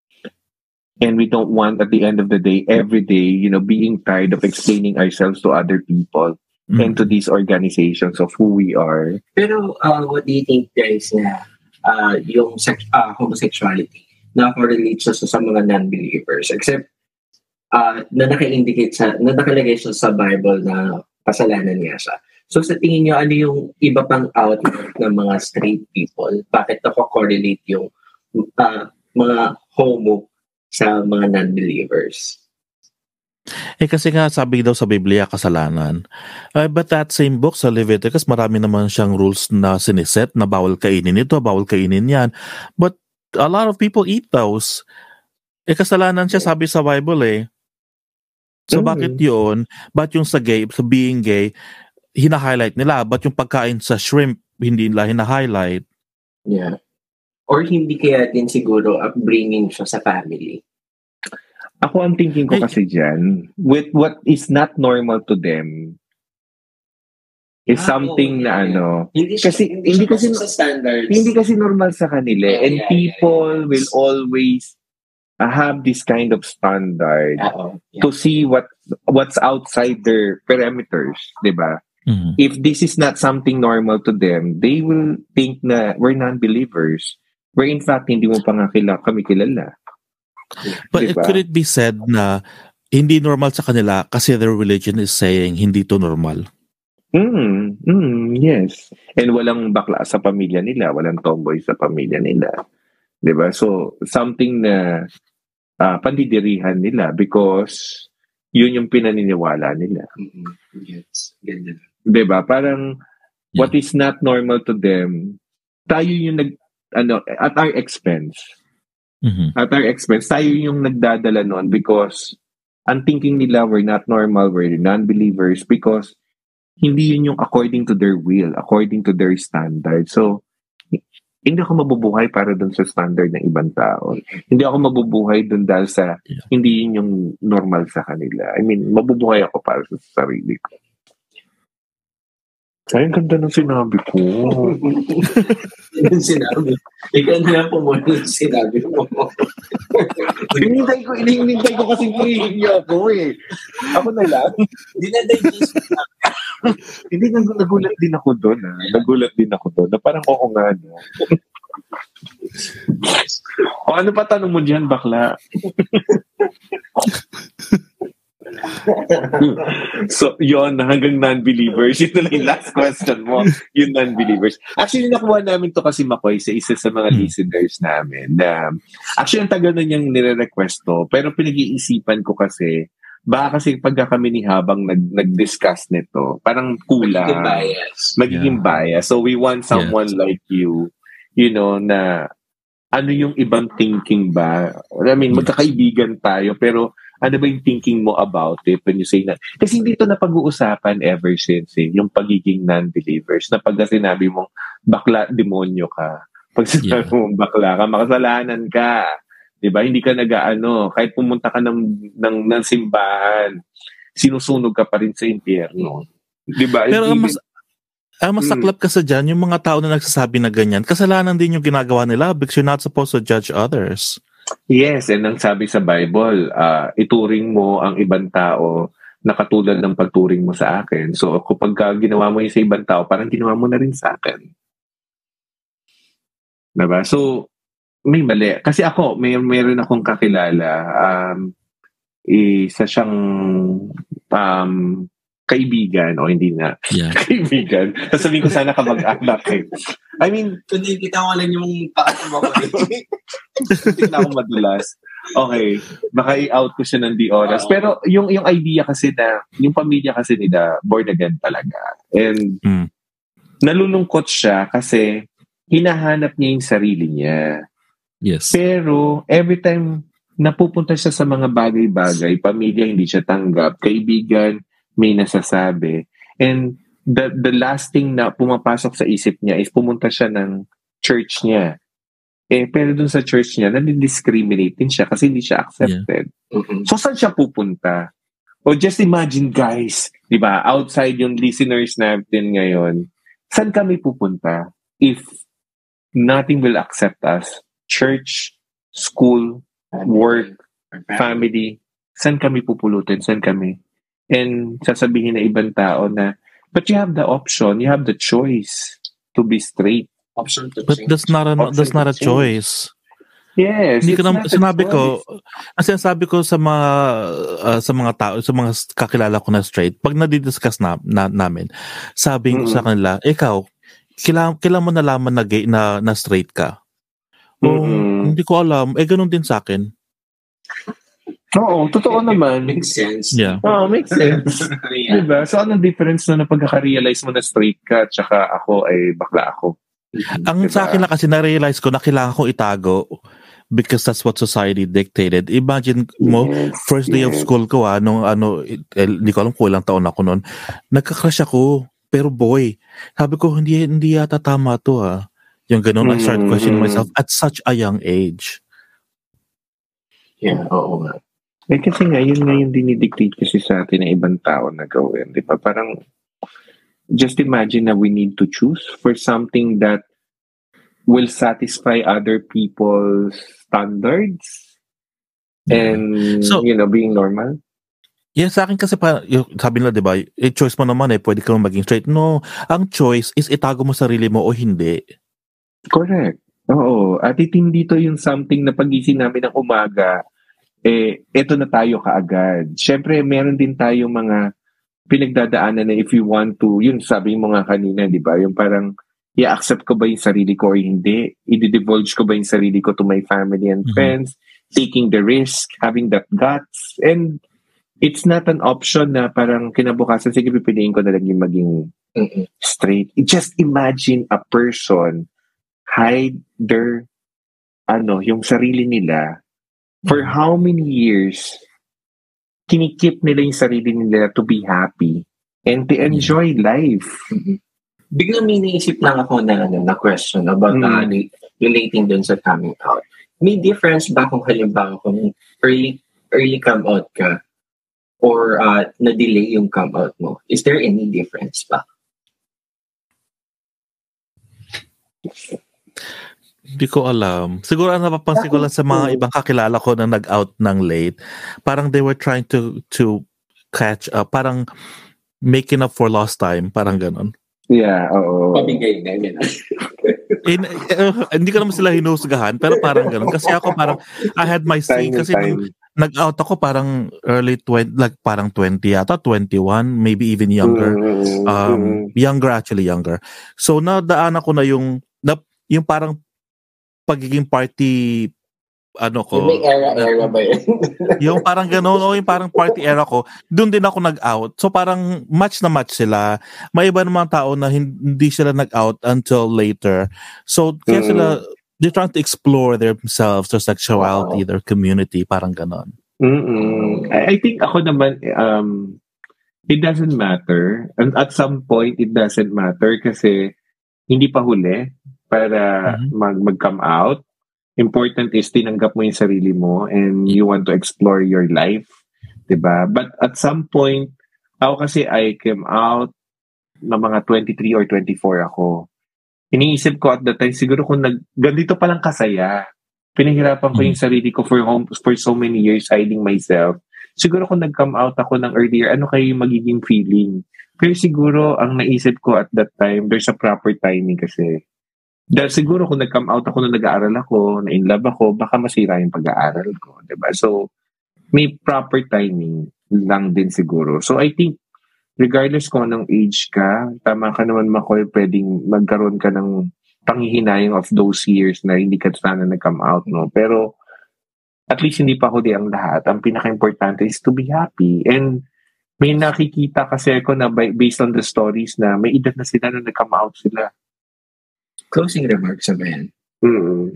And we don't want, at the end of the day, every day, you know, being tired of explaining ourselves to other people Mm. and to these organizations of who we are. Pero uh, what do you think guys na uh, yung sex, uh, homosexuality na correlate siya sa, sa mga non-believers except uh, na naka-indicate sa, na nakalagay siya sa Bible na kasalanan niya siya. So sa tingin niyo, ano yung iba pang outlook ng mga straight people? Bakit nako-correlate yung uh, mga homo sa mga non-believers? Eh kasi nga sabi daw sa Biblia kasalanan. Uh, but that same book sa Leviticus, marami naman siyang rules na siniset na bawal kainin ito, bawal kainin yan. But a lot of people eat those. Eh kasalanan siya sabi sa Bible eh. So Mm. bakit yun? Ba't yung sa gay, sa being gay, hina-highlight nila? Ba't yung pagkain sa shrimp, hindi nila hina-highlight? Yeah. Or hindi kaya din siguro upbringing siya sa family? Ako ang thinking ko Ay. kasi dyan, with what is not normal to them, is Ah, something oo, na yeah, ano, Hindi siya, Kasi- hindi, hindi siya kasi- pasok sa standards. hindi kasi normal sa kanila. Yeah, And yeah, people yeah, yeah. will always uh, have this kind of standard Oo. Yeah. to see what what's outside their parameters, di ba? Mhm. If this is not something normal to them, they will think na we're non-believers. Where in fact, hindi mo pa nga kila, kami kilala. But it, Diba? could it be said na hindi normal sa kanila kasi their religion is saying hindi to normal? Mm, mm, yes. And walang bakla sa pamilya nila, walang tomboy sa pamilya nila. 'Di ba? So, something na uh, pandidirihan nila because yun yung pinaniniwala nila. Mm-hmm. Yes. Ganda. 'Di ba? Parang Yeah. what is not normal to them, tayo yung nag ano at our expense. Mhm. At our expense, tayo yung nagdadala noon because ang thinking nila we're not normal, we're non-believers because hindi yun yung according to their will, according to their standard. So, hindi ako mabubuhay para dun sa standard ng ibang tao. Hindi ako mabubuhay dun dahil sa Yeah. hindi yun yung normal sa kanila. I mean, mabubuhay ako para sa sarili ko. Ay, ang ganda ng sinabi ko. Yung sinabi. Ikaw na lang po muna yung sinabi mo. Hinintay ko, hinintay ko kasi hinihingi niyo ako eh. Ako na lang. Dinadigest mo lang. Hindi, nag- nagulat din ako doon. Ah. Nagulat din ako doon. Na parang oo nga. No? O ano pa tanong mo dyan, bakla? So, yon hanggang non-believers. Ito lang yung last question mo, yung non-believers. Actually, nakuha namin to kasi Makoy sa isa sa mga Hmm. listeners namin. Na, actually, ang tagal na niyang nire-request to, pero pinag-iisipan ko kasi, baka kasi pagka kami ni Habang nag, nag-discuss nito, parang kulang. Magiging bias. Magiging Yeah. bias. So, we want someone Yes. like you, you know, na ano yung ibang thinking ba? I mean, Yeah. magkakaibigan tayo, pero ano ba yung thinking mo about it when you say na? Kasi hindi ito na pag-uusapan ever since eh, yung pagiging non-believers. Na pagka sinabi mong bakla, demonyo ka. Pag sinabi Yeah. mong bakla ka, makasalanan ka. Diba? Hindi ka nag-ano. Kahit pumunta ka ng, ng, ng simbahan, sinusunog ka pa rin sa impyerno. Diba? Pero ang Hindi- mas, ang masaklap kasi dyan, yung mga tao na nagsasabi na ganyan, kasalanan din yung ginagawa nila because you're not supposed to judge others. Yes, and ang sabi sa Bible, uh, ituring mo ang ibang tao na katulad ng pagturing mo sa akin. So kapag ka ginawa mo yun sa ibang tao, parang ginawa mo na rin sa akin. Diba? So, may mali. Kasi ako, may meron akong kakilala, um, isa siyang um, kaibigan, o hindi na, Yeah. kaibigan. Sasabihin ko sana kamag-anak eh. I mean, Kung nakikita ko lang yung pakata mo ko. hindi na ako madulas. Okay, baka i-out ko siya ng di oras. Pero yung yung idea kasi na, yung pamilya kasi nila, born again talaga. And Mm. nalulungkot siya kasi hinahanap niya yung sarili niya. Yes. Pero every time napupunta siya sa mga bagay-bagay, pamilya hindi siya tanggap, kaibigan may nasasabi. And the the last thing na pumapasok sa isip niya is pumunta siya ng church niya. Eh, pero dun sa church niya, nadi-discriminate din siya kasi hindi siya accepted. Mhm. So, saan siya pupunta? O just imagine, guys, di ba, outside yung listeners natin ngayon, saan kami pupunta if nothing will accept us? Church, school, work, family, saan kami pupulutin? Saan kami? And sasabihin na ibang tao na, but you have the option, you have the choice to be straight. Option to But change. that's not a, Option that's not a to change. choice. Yes. Hindi ko it's na, not a sinabi ko, choice. ang sinasabi ko sa mga, uh, sa mga tao, sa mga kakilala ko na straight, pag nadidiscuss na, na namin, sabi ko sa Mm-mm. kanila, ikaw, kailangan, kailangan mo nalaman na, gay, na, na straight ka. Oh, Mm-mm. hindi ko alam. Eh, ganun din sa akin. Oo, totoo naman. Makes sense. Yeah. Oo, makes sense. Yeah. Diba? So, anong difference na napagkaka-realize mo na straight ka tsaka ako ay bakla ako? Ang Diba? sa akin lang kasi na-realize ko na kailangan kong itago because that's what society dictated. Imagine mo, Yes, first day of yes. school ko ah, nung ano, eh, hindi ko alam kung ilang taon ako noon, nagka-crush ako, pero boy, sabi ko, hindi, hindi yata tama to ah. Yung ganun, I start questioning Mm. myself at such a young age. Yeah, oo nga. Eh, kasi nga, yun nga yung dinidictate kasi sa atin ng ibang tao na gawin. Di ba? Parang, just imagine na we need to choose for something that will satisfy other people's standards and, So- you know, being normal. Yeah, sa akin kasi pa, yung, sabi nila, di ba, eh, choice mo naman eh, pwede ka naman maging straight. No, ang choice is itago mo sarili mo o hindi. Correct. Oo. At hindi to yung something na pagising namin ng umaga, eh, eto na tayo kaagad. Siyempre, meron din tayo mga pinagdadaanan na if you want to, yun sabi mo nga kanina, di ba? Yung parang, i-accept ko ba yung sarili ko o hindi? I-divulge ko ba yung sarili ko to my family and Mhm. friends? Taking the risk, having that guts. And it's not an option na parang kinabukasan, sige, pipiliin ko na lang yung maging Mm-mm. straight. Just imagine a person hide their ano, yung sarili nila, for how many years, kinikip nila yung sarili nila to be happy and to enjoy life. Mm-hmm. Biglang may naisip lang ako na, ano, na question about mm. uh, relating dun sa coming out. May difference ba kung halimbawa kung early, early come out ka or uh, na-delay yung come out mo? Is there any difference ba? Hindi ko alam. Siguro ang napapansin ko lang sa mga ibang kakilala ko na nag-out ng late, parang they were trying to to catch up, parang making up for lost time, parang ganon. Yeah, oo. Pabigay na yun. In, uh, hindi ko naman sila hinusgahan, pero parang ganon. Kasi ako parang, I had my say, kasi nung nag-out ako parang early twenty, like parang twenty yata, twenty-one, maybe even younger. Mm-hmm. Um, younger, actually younger. So, nadaan ako na yung, na, yung parang pagiging party, ano ko. Yung may era-era ba yun? Yung parang gano'n, o yung parang party era ko, doon din ako nag-out. So parang match na match sila. May iba namang tao na hindi sila nag-out until later. So kaya mm. sila, they're trying to explore themselves, their sexuality, wow. their community, parang gano'n. Mm-mm. I think ako naman, um, it doesn't matter. And at some point, it doesn't matter kasi hindi pa huli para mm-hmm. mag- mag-come out. Important is tinanggap mo yung sarili mo and you want to explore your life, diba? But at some point, ako kasi I came out na mga twenty-three or twenty-four ako. Iniisip ko at that time, siguro kung nag, ganito palang kasaya, pinahirapan ko yung sarili ko for home, for so many years hiding myself. Siguro kung nag-come out ako ng earlier, ano kayo yung magiging feeling? Pero siguro, ang naisip ko at that time, there's a proper timing kasi. Dahil siguro kung nag-come out ako na nag-aaral ako, na in love ako, baka masira yung pag-aaral ko, diba? So, may proper timing lang din siguro. So, I think, regardless kung anong age ka, tama ka naman, Makoy, pwedeng magkaroon ka ng panghihinayang of those years na hindi ka sana nag-come out, no? Pero, at least hindi pa huli ang lahat. Ang pinaka-importante is to be happy. And, may nakikita kasi ako na based on the stories na may edad na sila na nag-come out sila. Closing remarks ba yan? Mm.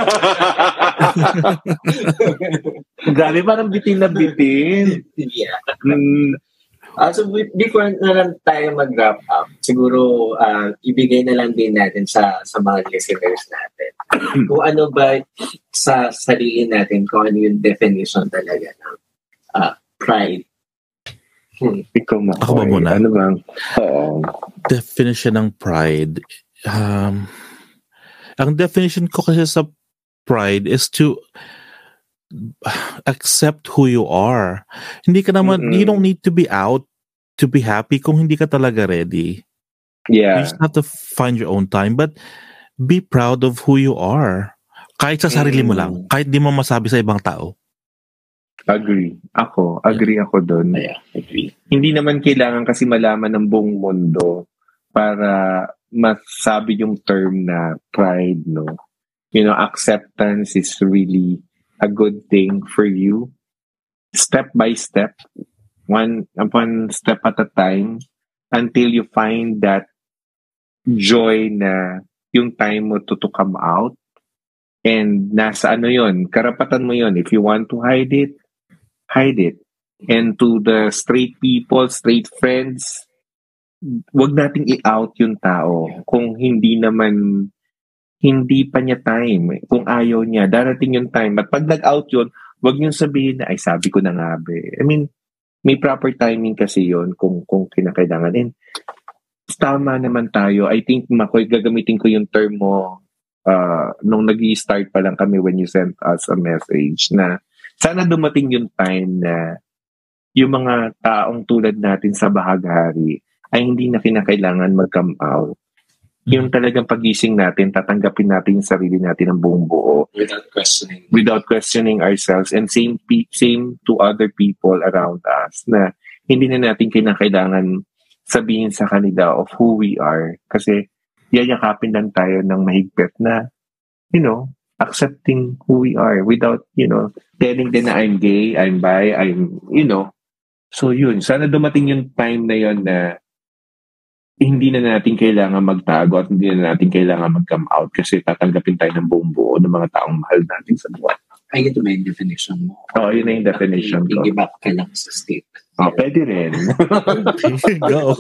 Grabe, parang bitin na bitin. Yeah. Mm. Uh, so before na lang tayo mag-wrap up, siguro uh, ibigay na lang din natin sa sa mga listeners natin. Kung ano ba sa sarili natin, kung ano yung definition talaga ng uh, pride. Hmm. Ikaw ma. Ako ba muna? Ano bang? Uh, definition ng pride. Um, ang definition ko kasi sa pride is to accept who you are. Hindi ka naman, mm-hmm. you don't need to be out to be happy kung hindi ka talaga ready. Yeah. You just have to find your own time, but be proud of who you are. Kahit sa sarili mm-hmm. mo lang. Kahit di mo masabi sa ibang tao. Agree. Ako. Agree yeah. ako dun. Yeah, agree. Hindi naman kailangan kasi malaman ng buong mundo para masabi yung term na pride, no? You know, acceptance is really a good thing for you. Step by step, one, one step at a time, until you find that joy na yung time mo to, to come out. And nasa ano yun, karapatan mo yun. If you want to hide it, hide it. And to the straight people, straight friends, wag nating i-out yung tao kung hindi naman hindi pa niya time. Kung ayaw niya, darating yung time. At pag nag-out yun, wag niyong sabihin na, ay sabi ko na nga ba. I mean, may proper timing kasi yun kung, kung kinakailangan. And tama naman tayo. I think, Makoy, gagamitin ko yung term mo uh, nung nag-i-start pa lang kami when you sent us a message na sana dumating yung time na yung mga taong tulad natin sa bahaghari ay hindi na kinakailangan mag-come out. Mm-hmm. Yung talagang pagising natin, tatanggapin natin yung sarili natin ng buong buo. Without questioning. Without questioning ourselves. And same same to other people around us na hindi na natin kinakailangan sabihin sa kanila of who we are. Kasi yayakapin lang tayo ng mahigpit na, you know, accepting who we are without, you know, telling them na I'm gay, I'm bi, I'm, you know. So yun, sana dumating yung time na yun na hindi na natin kailangan magtago at hindi na natin kailangan mag-come out kasi tatanggapin tayo ng buong buo ng mga taong mahal natin sa buwan. Ay, ito ba yung definition mo? Oo, yun na yung definition ko. Piggyback ka lang sa statement. Oh, pwede rin. Go.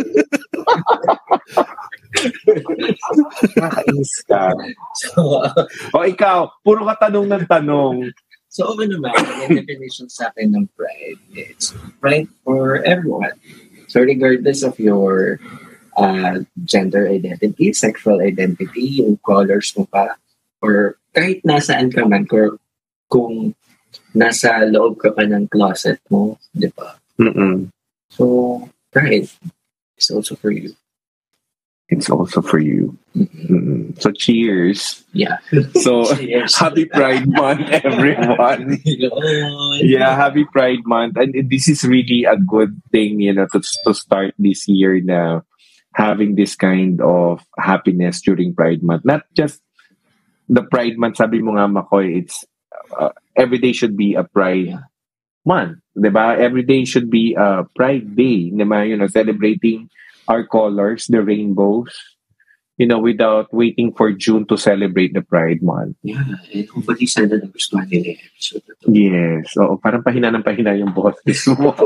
Nakakainis ka. So, uh, O ikaw, puro ka tanong ng tanong. so okay naman, yung definition sa akin ng pride, it's pride for everyone. So regardless of your uh, gender identity, sexual identity, yung colors mo pa, or kahit nasaan ka man, kung, kung nasa loob ka pa ng closet mo, di ba? Mm-mm. So, pride is also for you. It's also for you. Mm-mm. So cheers. Yeah. So Cheers. happy Pride Month, everyone. Yeah, happy Pride Month. And this is really a good thing, you know, to, to start this year na having this kind of happiness during Pride Month. Not just the Pride Month, sabi mo nga, Makoy, it's uh, every day should be a Pride Yeah. Month. Diba? Every day should be a Pride Day. Diba? You know, celebrating our colors, the rainbows, you know, without waiting for June to celebrate the Pride Month. Yeah, and hopefully sana nagustuhan nila yung episode na to. Yes. Oo, parang pahina ng pahina yung boses mo.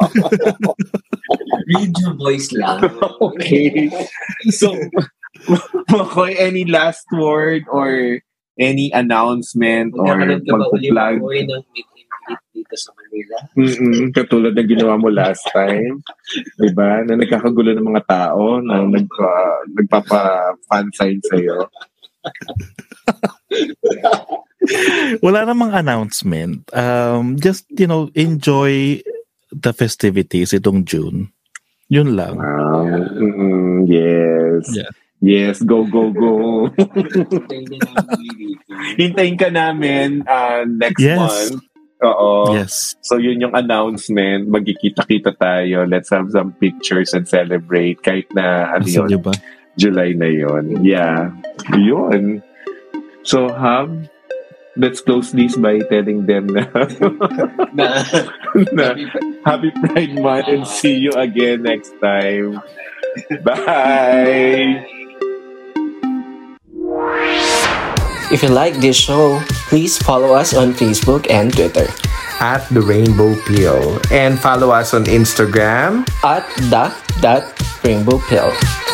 Read your voice lang. Okay. So, Makoy, any last word or any announcement or Magkakaroon ka ba uli magpa-plug? mo ng meet and greet dito sa Manila? Mm-mm, katulad ng ginawa mo last time. Diba? Na nagkakagulo ng mga tao na nagpa, nagpapa-fan sign sa'yo. Wala namang announcement. Um, just, you know, enjoy the festivities itong June. Yun lang. Wow. Mm-mm, yes. Yeah. Yes, go, go, go. Hindi na dito. Hintayin ka namin uh, next Yes. month. Oo. Yes. So yun yung announcement. Magkikita-kita tayo. Let's have some pictures and celebrate. Kahit na ano Gusto yun, niyo ba? July na yun. Yeah. Yun. So, Hab, let's close this by telling them na, Na, na Happy Pride Month and see you again next time. Bye! If you like this show, please follow us on Facebook and Twitter at The Rainbow Peel. And follow us on Instagram at the dot rainbow pill.